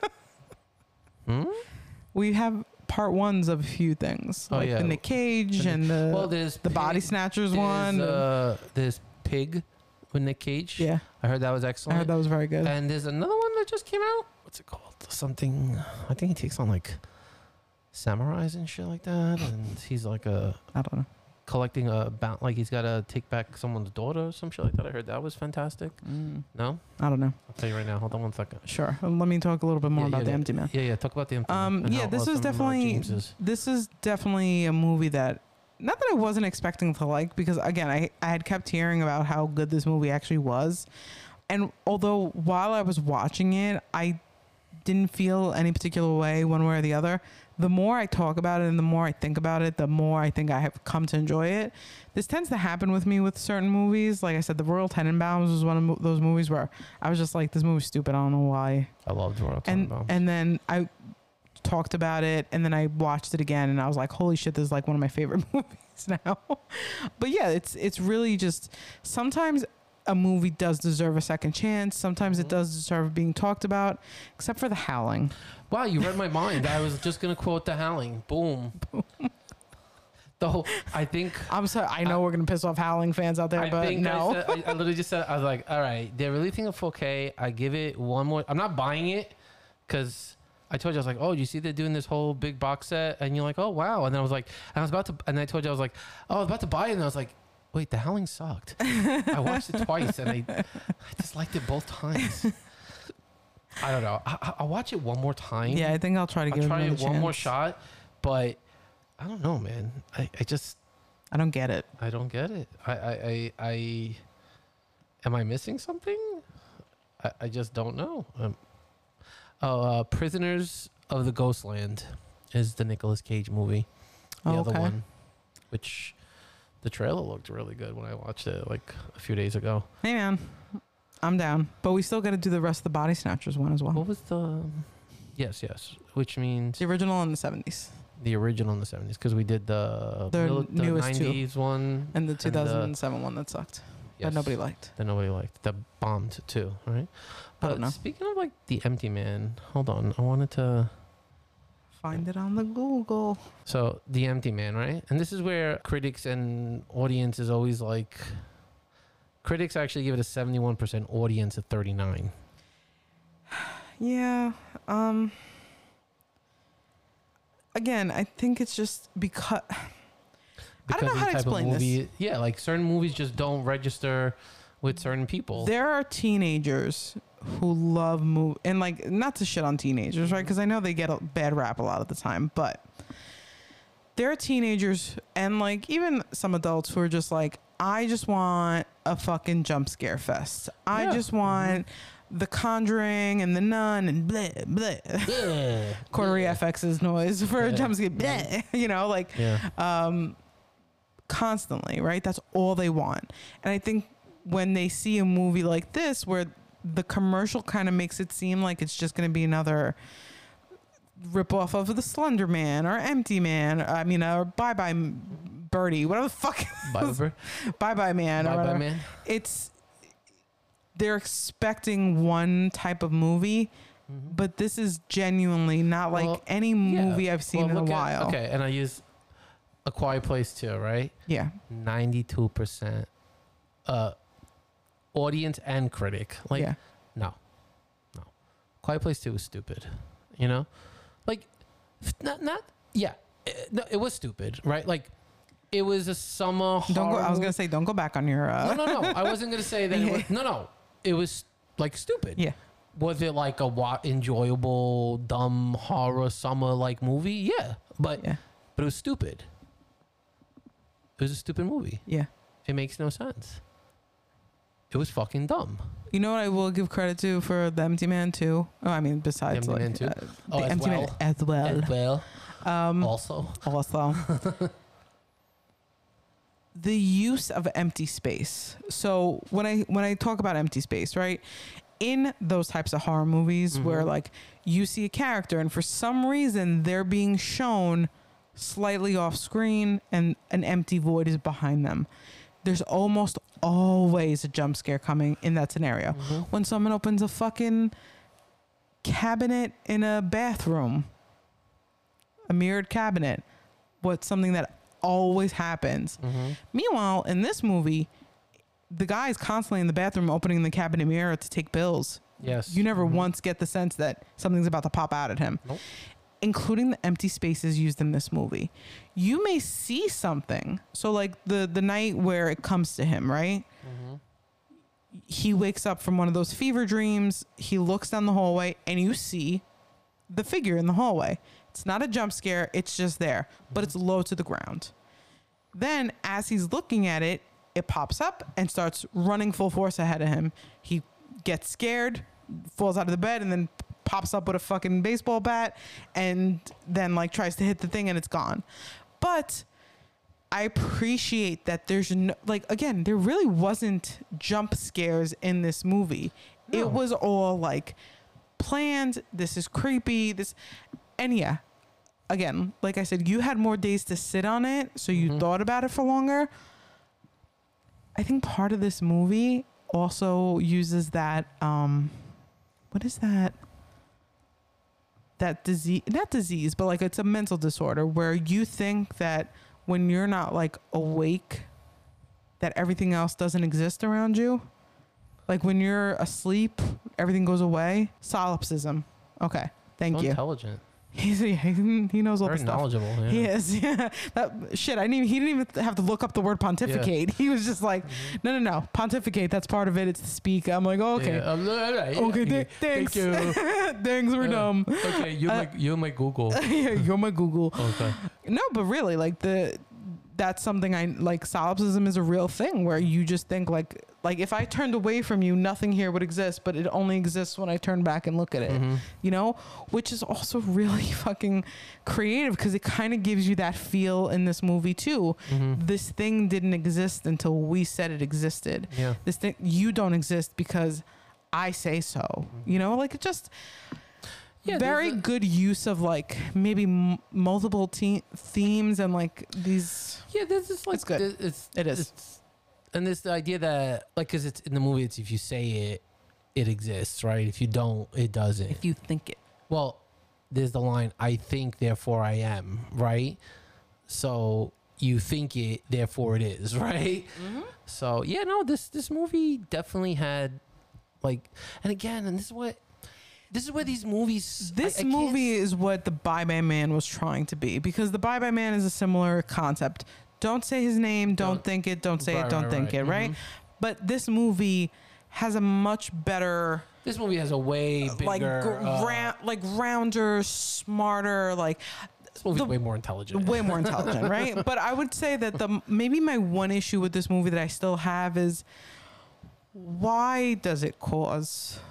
Hmm? We have part ones of a few things. Oh, like yeah. the Nick Cage The- and the Well, there's the Pig- Body Snatchers there's, one. Uh, there's Pig with Nick Cage. yeah. I heard that was I excellent. heard that was very good. And there's another one that just came out. What's it called? Something. I think he takes on like samurais and shit like that, and he's like a I don't know. collecting a bound. Like he's got to take back someone's daughter or some shit like that. I heard that was fantastic. Mm. No, I don't know. I'll tell you right now. Hold on one second. Sure. Let me talk a little bit more Yeah, about yeah, the yeah. Empty Man. Yeah, yeah. Talk about the empty. Man Um, and yeah, how this is awesome, uh, definitely James is. this is definitely a movie that not that I wasn't expecting to like, because again, I I had kept hearing about how good this movie actually was, and although while I was watching it, I didn't feel any particular way one way or the other. The more I talk about it and the more I think about it, the more I think I have come to enjoy it. This tends to happen with me with certain movies. Like I said, The Royal Tenenbaums was one of mo- those movies where I was just like, this movie's stupid. I don't know why. I loved Royal And Tenenbaums. and then I talked about it, and then I watched it again, and I was like, holy shit, this is like one of my favorite movies now. But yeah, it's it's really just sometimes a movie does deserve a second chance. Sometimes it Mhm. does deserve being talked about, except for The Howling. Wow, you read my mind. I was just gonna quote The Howling. Boom. The whole. I think. I'm sorry, I know I- we're gonna piss off Howling fans out there, I but think no. I, said, I, I literally just said, I was like, all right, they're releasing a four K. I give it one more. I'm not buying it because I told you, I was like, oh, you see they're doing this whole big box set, and you're like, oh wow, and then I was like, and I was about to, and I told you I was like, oh, I was about to buy it, and I was like, wait, The Howling sucked. I watched it twice, and I, I just liked it both times. I don't know. I, I- I'll watch it one more time. Yeah, I think I'll try to I'll give try it it another one more chance. shot, but I don't know, man. I, I just I don't get it. I don't get it. I I I, I am I missing something? I, I just don't know. Um, oh, uh, Prisoners of the Ghostland is the Nicolas Cage movie. The Oh, other okay. one, which the trailer looked really good when I watched it like a few days ago. Hey man, I'm down, but we still got to do the rest of the Body Snatchers one as well. What was the? Yes, yes. Which means The original in the seventies the original in the seventies, because we did the The mil- the newest two. nineties one and the the- two thousand seven one that sucked, yes, that nobody liked. that nobody liked, that bombed too, right? I don't But know. speaking of like the Empty Man, hold on, I wanted to. Find it on the Google. So the Empty Man, right? And this is where critics and audience is always like. Critics actually give it a seventy-one percent, audience at thirty-nine. Yeah. Um. Again, I think it's just because I don't know of the how to type of explain this. movie- Yeah, like certain movies just don't register with certain people. there are teenagers who love move and like not to shit on teenagers, right? Because I know they get a bad rap a lot of the time, but there are teenagers and like even some adults who are just like, I just want a fucking jump scare fest. I Yeah. just want The Conjuring and The Nun and blah blah. Yeah. Corey yeah. F X's noise for Yeah. a jump scare. Blah, you know, like Yeah. um, constantly, right? That's all they want. And I think when they see a movie like this, where the commercial kind of makes it seem like it's just going to be another rip off of the Slender Man or Empty Man, I mean, or Bye Bye Birdie, whatever the fuck. Bye Bye Bye Man. or bye, whatever. man. It's, they're expecting one type of movie, Mhm. but this is genuinely not like Well, any yeah. movie I've seen Well, in a look at- while. okay, and I use A Quiet Place too, right? Yeah. ninety-two percent uh, audience and critic. Like, yeah. no. No. Quiet Place two was stupid. You know? Like, f- not, not yeah. It, no, it was stupid, right? Like, it was a summer horror Don't go. I was movie. gonna say, don't go back on your. Uh, No, no, no. I wasn't gonna say that. It was, no, no. It was like stupid. Yeah. Was it like a wa- enjoyable, dumb horror summer like movie? Yeah, but Yeah. but it was stupid. It was a stupid movie. Yeah. It makes no sense. It was fucking dumb. You know what I will give credit to for the Empty Man too? Oh, I mean, besides Empty like Man too? uh, Oh, the as Empty Man well. as well. As well, Um, also. also, the use of empty space. So when I when I talk about empty space, right? In those types of horror movies where Mhm. like you see a character and for some reason they're being shown slightly off screen and an empty void is behind them. There's almost always a jump scare coming in that scenario. Mhm. When someone opens a fucking cabinet in a bathroom, a mirrored cabinet, what's something that always happens. Mhm. Meanwhile, in this movie, the guy is constantly in the bathroom opening the cabinet mirror to take bills. Yes. You never Mhm. once get the sense that something's about to pop out at him, Nope. including the empty spaces used in this movie. You may see something. So like the the night where it comes to him, right? Mhm. He wakes up from one of those fever dreams. He looks down the hallway and you see the figure in the hallway. It's not a jump scare. It's just there, but it's low to the ground. Then as he's looking at it, it pops up and starts running full force ahead of him. He gets scared, falls out of the bed, and then pops up with a fucking baseball bat and then like tries to hit the thing and it's gone. But I appreciate that there's no, like, again, there really wasn't jump scares in this movie. No. It was all like planned. This is creepy. This, and yeah, again, like I said, you had more days to sit on it, so you Mhm. thought about it for longer. I think part of this movie also uses that, um, what is that? That disease, not disease, but like it's a mental disorder where you think that when you're not like awake, that everything else doesn't exist around you. Like when you're asleep, everything goes away. Solipsism. Okay. Thank So you. intelligent. He's, yeah, he he knows all Very the stuff. knowledgeable. Yeah. He is, yeah. That shit. I didn't even, he didn't even have to look up the word pontificate. He was just like, Mhm. no, no, no, pontificate. That's part of it. It's to speak. I'm like, oh, okay, Yeah, um, all right, okay, yeah. th- thanks, Thank you. thanks. We're Yeah. dumb. Okay, you're Uh, my you're my Google. Yeah, you're my Google. Okay. No, but really, like the that's something I like. Solipsism is a real thing where you just think like like if I turned away from you, nothing here would exist, but it only exists when I turn back and look at it. Mhm. You know, which is also really fucking creative because it kind of gives you that feel in this movie too. Mhm. This thing didn't exist until we said it existed. Yeah. This thing, you don't exist because I say so. You know, like it just Yeah, very there's a- good use of like maybe m- multiple te- themes and like these. Yeah, this is like It's good. th- It's It is. it's- and this idea that like because it's in the movie, it's if you say it, it exists, right? If you don't, it doesn't. If you think it. Well, there's the line, I think, therefore I am, right? So you think it, therefore it is, right? So yeah, no, this this movie definitely had like, and again, and this is what this is where these movies. This I- I can't movie s- is what the Bye Bye Man was trying to be because the Bye Bye Man is a similar concept. Don't say his name. Don't, Don't- think it. Don't say Right, it. Don't right, think right. it. Right. Mhm. But this movie has a much better, This movie has a way bigger, like gr- uh, round, like rounder, smarter, like this movie's the- way more intelligent. way more intelligent, right? But I would say that the maybe my one issue with this movie that I still have is why does it cause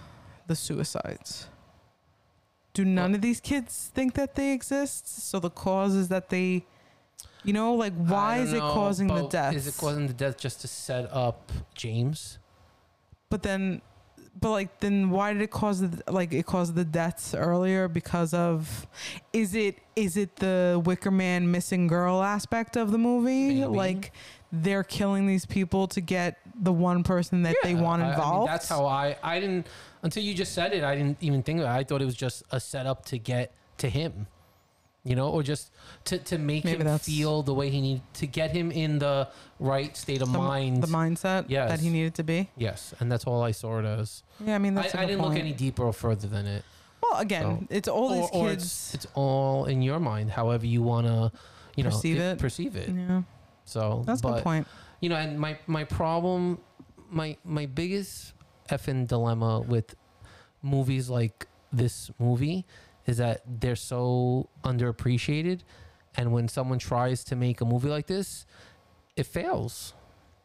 the suicides? Do none Well- of these kids think that they exist? So the cause is that they, you know, like why I don't is it know, causing the but death? Is it causing the death just to set up James? But then, but like, then why did it cause the, like it caused the deaths earlier because of? Is it is it the Wicker Man missing girl aspect of the movie? Maybe. Like they're killing these people to get the one person that they want I- I mean, involved. that's how I. I didn't until you just said it. I didn't even think of it. I thought it was just a setup to get to him, you know, or just to to make Maybe him that's- feel the way he needed to get him in the right state of the, mind. the mindset Yes. that he needed to be. Yes, and that's all I saw it as. Yeah, I mean I, that's. a I good didn't point. look any deeper or further than it. Well, again, So- it's all these or, or kids. it's, it's all in your mind, however you want to, you know, Perceive th- it. Perceive it. yeah, So that's a but, good point. You know, and my my problem, my my biggest effing dilemma with movies like this movie is that they're so underappreciated, and when someone tries to make a movie like this, it fails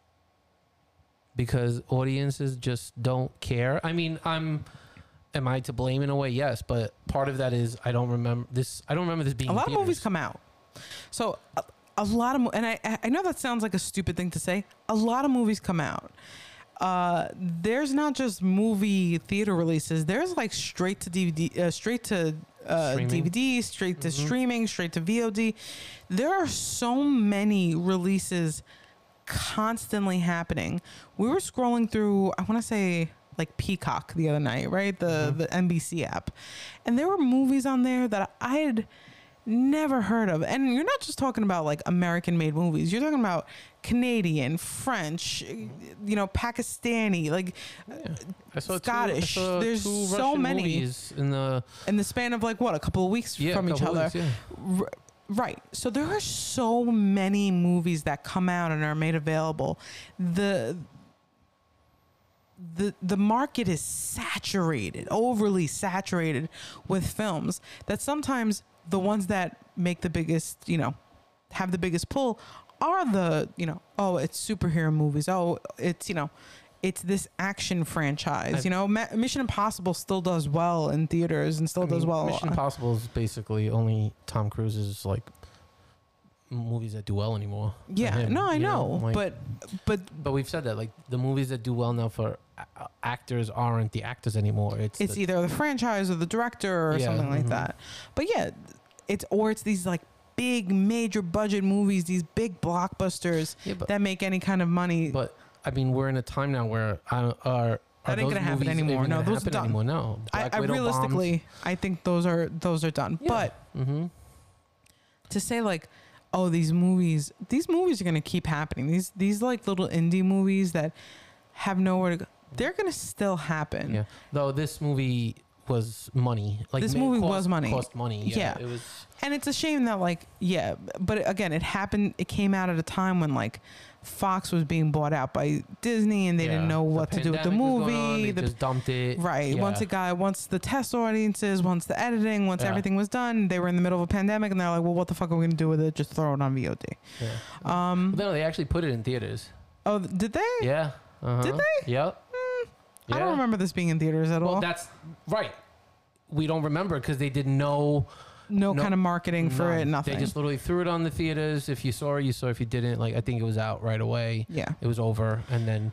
because audiences just don't care. I mean, I'm. Am I to blame in a way? Yes, but part of that is I don't remember this. I don't remember this being A in lot of movies theaters. come out. So a, a lot of, mo- and I, I know that sounds like a stupid thing to say. A lot of movies come out. Uh, there's not just movie theater releases. There's like straight to D V D, uh, straight to uh, Streaming. D V D, straight to Mhm. streaming, straight to V O D. There are so many releases constantly happening. We were scrolling through, I want to say like Peacock the other night, right? The Mhm. the N B C app. And there were movies on there that I had never heard of. And you're not just talking about like American made movies. You're talking about Canadian, French, you know, Pakistani, like Yeah. I saw Scottish. Two, I saw There's two so Russian many. movies in the in the span of like what, a couple of weeks yeah, from each couple other. weeks, yeah. R- Right. So there are so many movies that come out and are made available. The the the market is saturated, overly saturated with films that sometimes the ones that make the biggest, you know, have the biggest pull are the, you know, oh, it's superhero movies. Oh, it's, you know, it's this action franchise. I've- you know, Ma- Mission Impossible still does well in theaters and still I does mean, well. Mission Impossible is basically only Tom Cruise's like movies that do well anymore. for Yeah, him, no, I you know, Like, but but but we've said that like the movies that do well now for a- actors aren't the actors anymore. It's it's the, either the franchise or the director or Yeah, something like mhm. that. But yeah, it's or it's these like big major budget movies, these big blockbusters yeah, but, that make any kind of money. but I mean we're in a time now where I don't, are. Are That ain't those gonna happen movies anymore. even No, gonna those are happen done. anymore. No, I, Black I Widow realistically, I think those are those are done. Yeah. But Mm-hmm. to say like, oh, these movies, these movies are gonna keep happening. These these like little indie movies that have nowhere to go, they're gonna still happen. Yeah. Though this movie was money. Like This ma- movie cost, was money. Cost money. Yeah. Yeah. It was. And it's a shame that like, yeah, but again, it happened, it came out at a time when like Fox was being bought out by Disney and they yeah, didn't know the what to do with the pandemic was going on, movie. They The, just dumped it. right. Yeah. Once it got, once the test audiences, once the editing, once Yeah. everything was done, they were in the middle of a pandemic and they're like, well, what the fuck are we going to do with it? Just throw it on V O D. Yeah. Um, But no, they actually put it in theaters. oh, did they? Yeah. Uh-huh. Did they? Yep. I don't remember this being in theaters at Well, all. that's right. We don't remember because they didn't know. No, no- kind of marketing for none. it, nothing. They just literally threw it on the theaters. If you saw it, you saw. If you didn't, like I think it was out right away. yeah. It was over, and then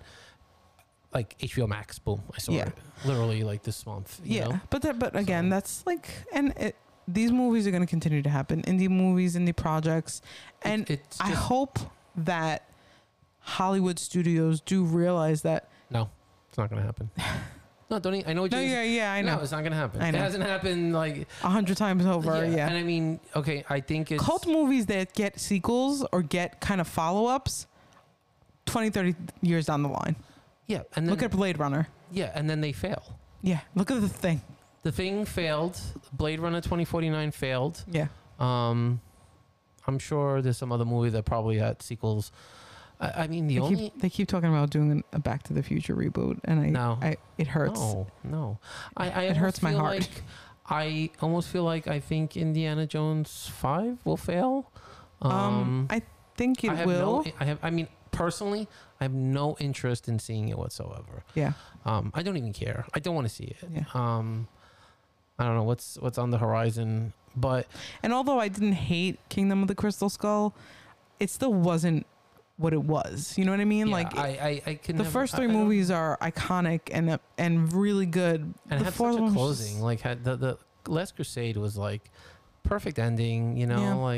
like H B O Max, boom, I saw Yeah. it. Literally like this month. You Yeah, know? but that, but again, So- that's like, and it, these movies are going to continue to happen. Indie movies, indie projects, and It- it's I just, hope that Hollywood studios do realize that. no, it's not gonna happen. No, don't. e- I know what No, you. yeah, yeah, I No, know, it's not gonna happen. I know. It hasn't happened like a hundred times over. Yeah, And I mean, okay, I think it's cult movies that get sequels or get kind of follow ups, twenty, thirty years down the line. yeah, and then Look at Blade Runner. yeah, and then they fail. Yeah, look at the thing. The Thing failed. Blade Runner twenty forty-nine failed. Yeah, Um, I'm sure there's some other movie that probably had sequels. I, I mean, the they only keep, they keep talking about doing a Back to the Future reboot, and I, No. I it hurts. no, no. I, I It almost hurts my feel heart. Like, I almost feel like I think Indiana Jones five will fail. Um, Um, I think it I have will. No, I have. I mean, personally, I have no interest in seeing it whatsoever. Yeah. Um, I don't even care. I don't want to see it. Yeah. Um, I don't know what's what's on the horizon, but And although I didn't hate Kingdom of the Crystal Skull, it still wasn't what it was. You know what I mean? yeah, like I, I, I can. the never, first three I, I movies are iconic and uh, and really good. and the it had fourth such a one was closing. just- Like had the the Last Crusade was like perfect ending. You know, Yeah. like.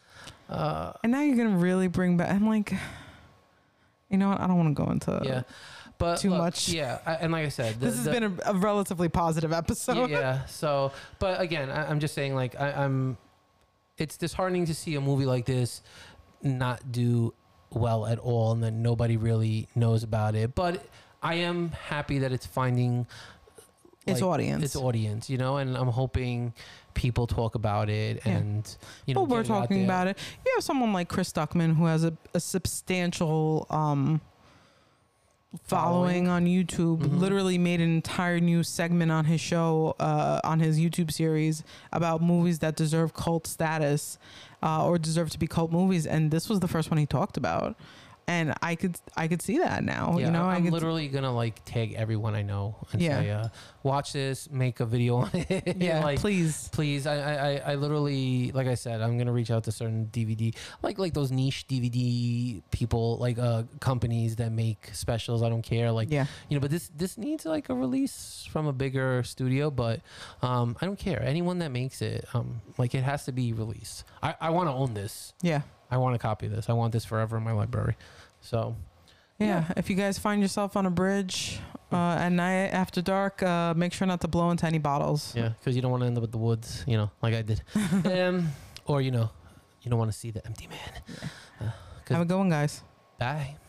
Uh, and now you're gonna really bring back. I'm like, you know what? I don't want to go into yeah, but too look, much. Yeah, I, and like I said, the, This has the- been a, a relatively positive yeah, episode. yeah. So, but again, I, I'm just saying, like, I, I'm. It's disheartening to see a movie like this not do well at all, and then nobody really knows about it. But I am happy that it's finding Its like, audience. its audience, you know, and I'm hoping people talk about it, Yeah. and you know, Well, we're get it out talking there. about it. You have someone like Chris Duckman who has a, a substantial um, following Following. on YouTube. Mhm. Literally made an entire new segment on his show, uh, on his YouTube series about movies that deserve cult status uh, or deserve to be cult movies. And this was the first one he talked about. And I could I could see that now. Yeah, you know, I I'm could, literally gonna like tag everyone I know and Yeah. say, uh, "Watch this, make a video on it." yeah, like, please. please. I, I, I- I literally, like I said, I'm gonna reach out to certain D V D, like like those niche D V D people, like uh companies that make specials. I don't care, like Yeah, you know. But this this needs like a release from a bigger studio. But um, I don't care. Anyone that makes it, um, like it has to be released. I I want to own this. yeah. I want to copy this. I want this forever in my library. So. Yeah, if you guys find yourself on a bridge uh, at night after dark, uh, make sure not to blow into any bottles. Yeah, because you don't want to end up with the woods, you know, like I did. um, or, you know, you don't want to see the empty man. Yeah. Uh, 'cause- Have a good one, guys. Bye.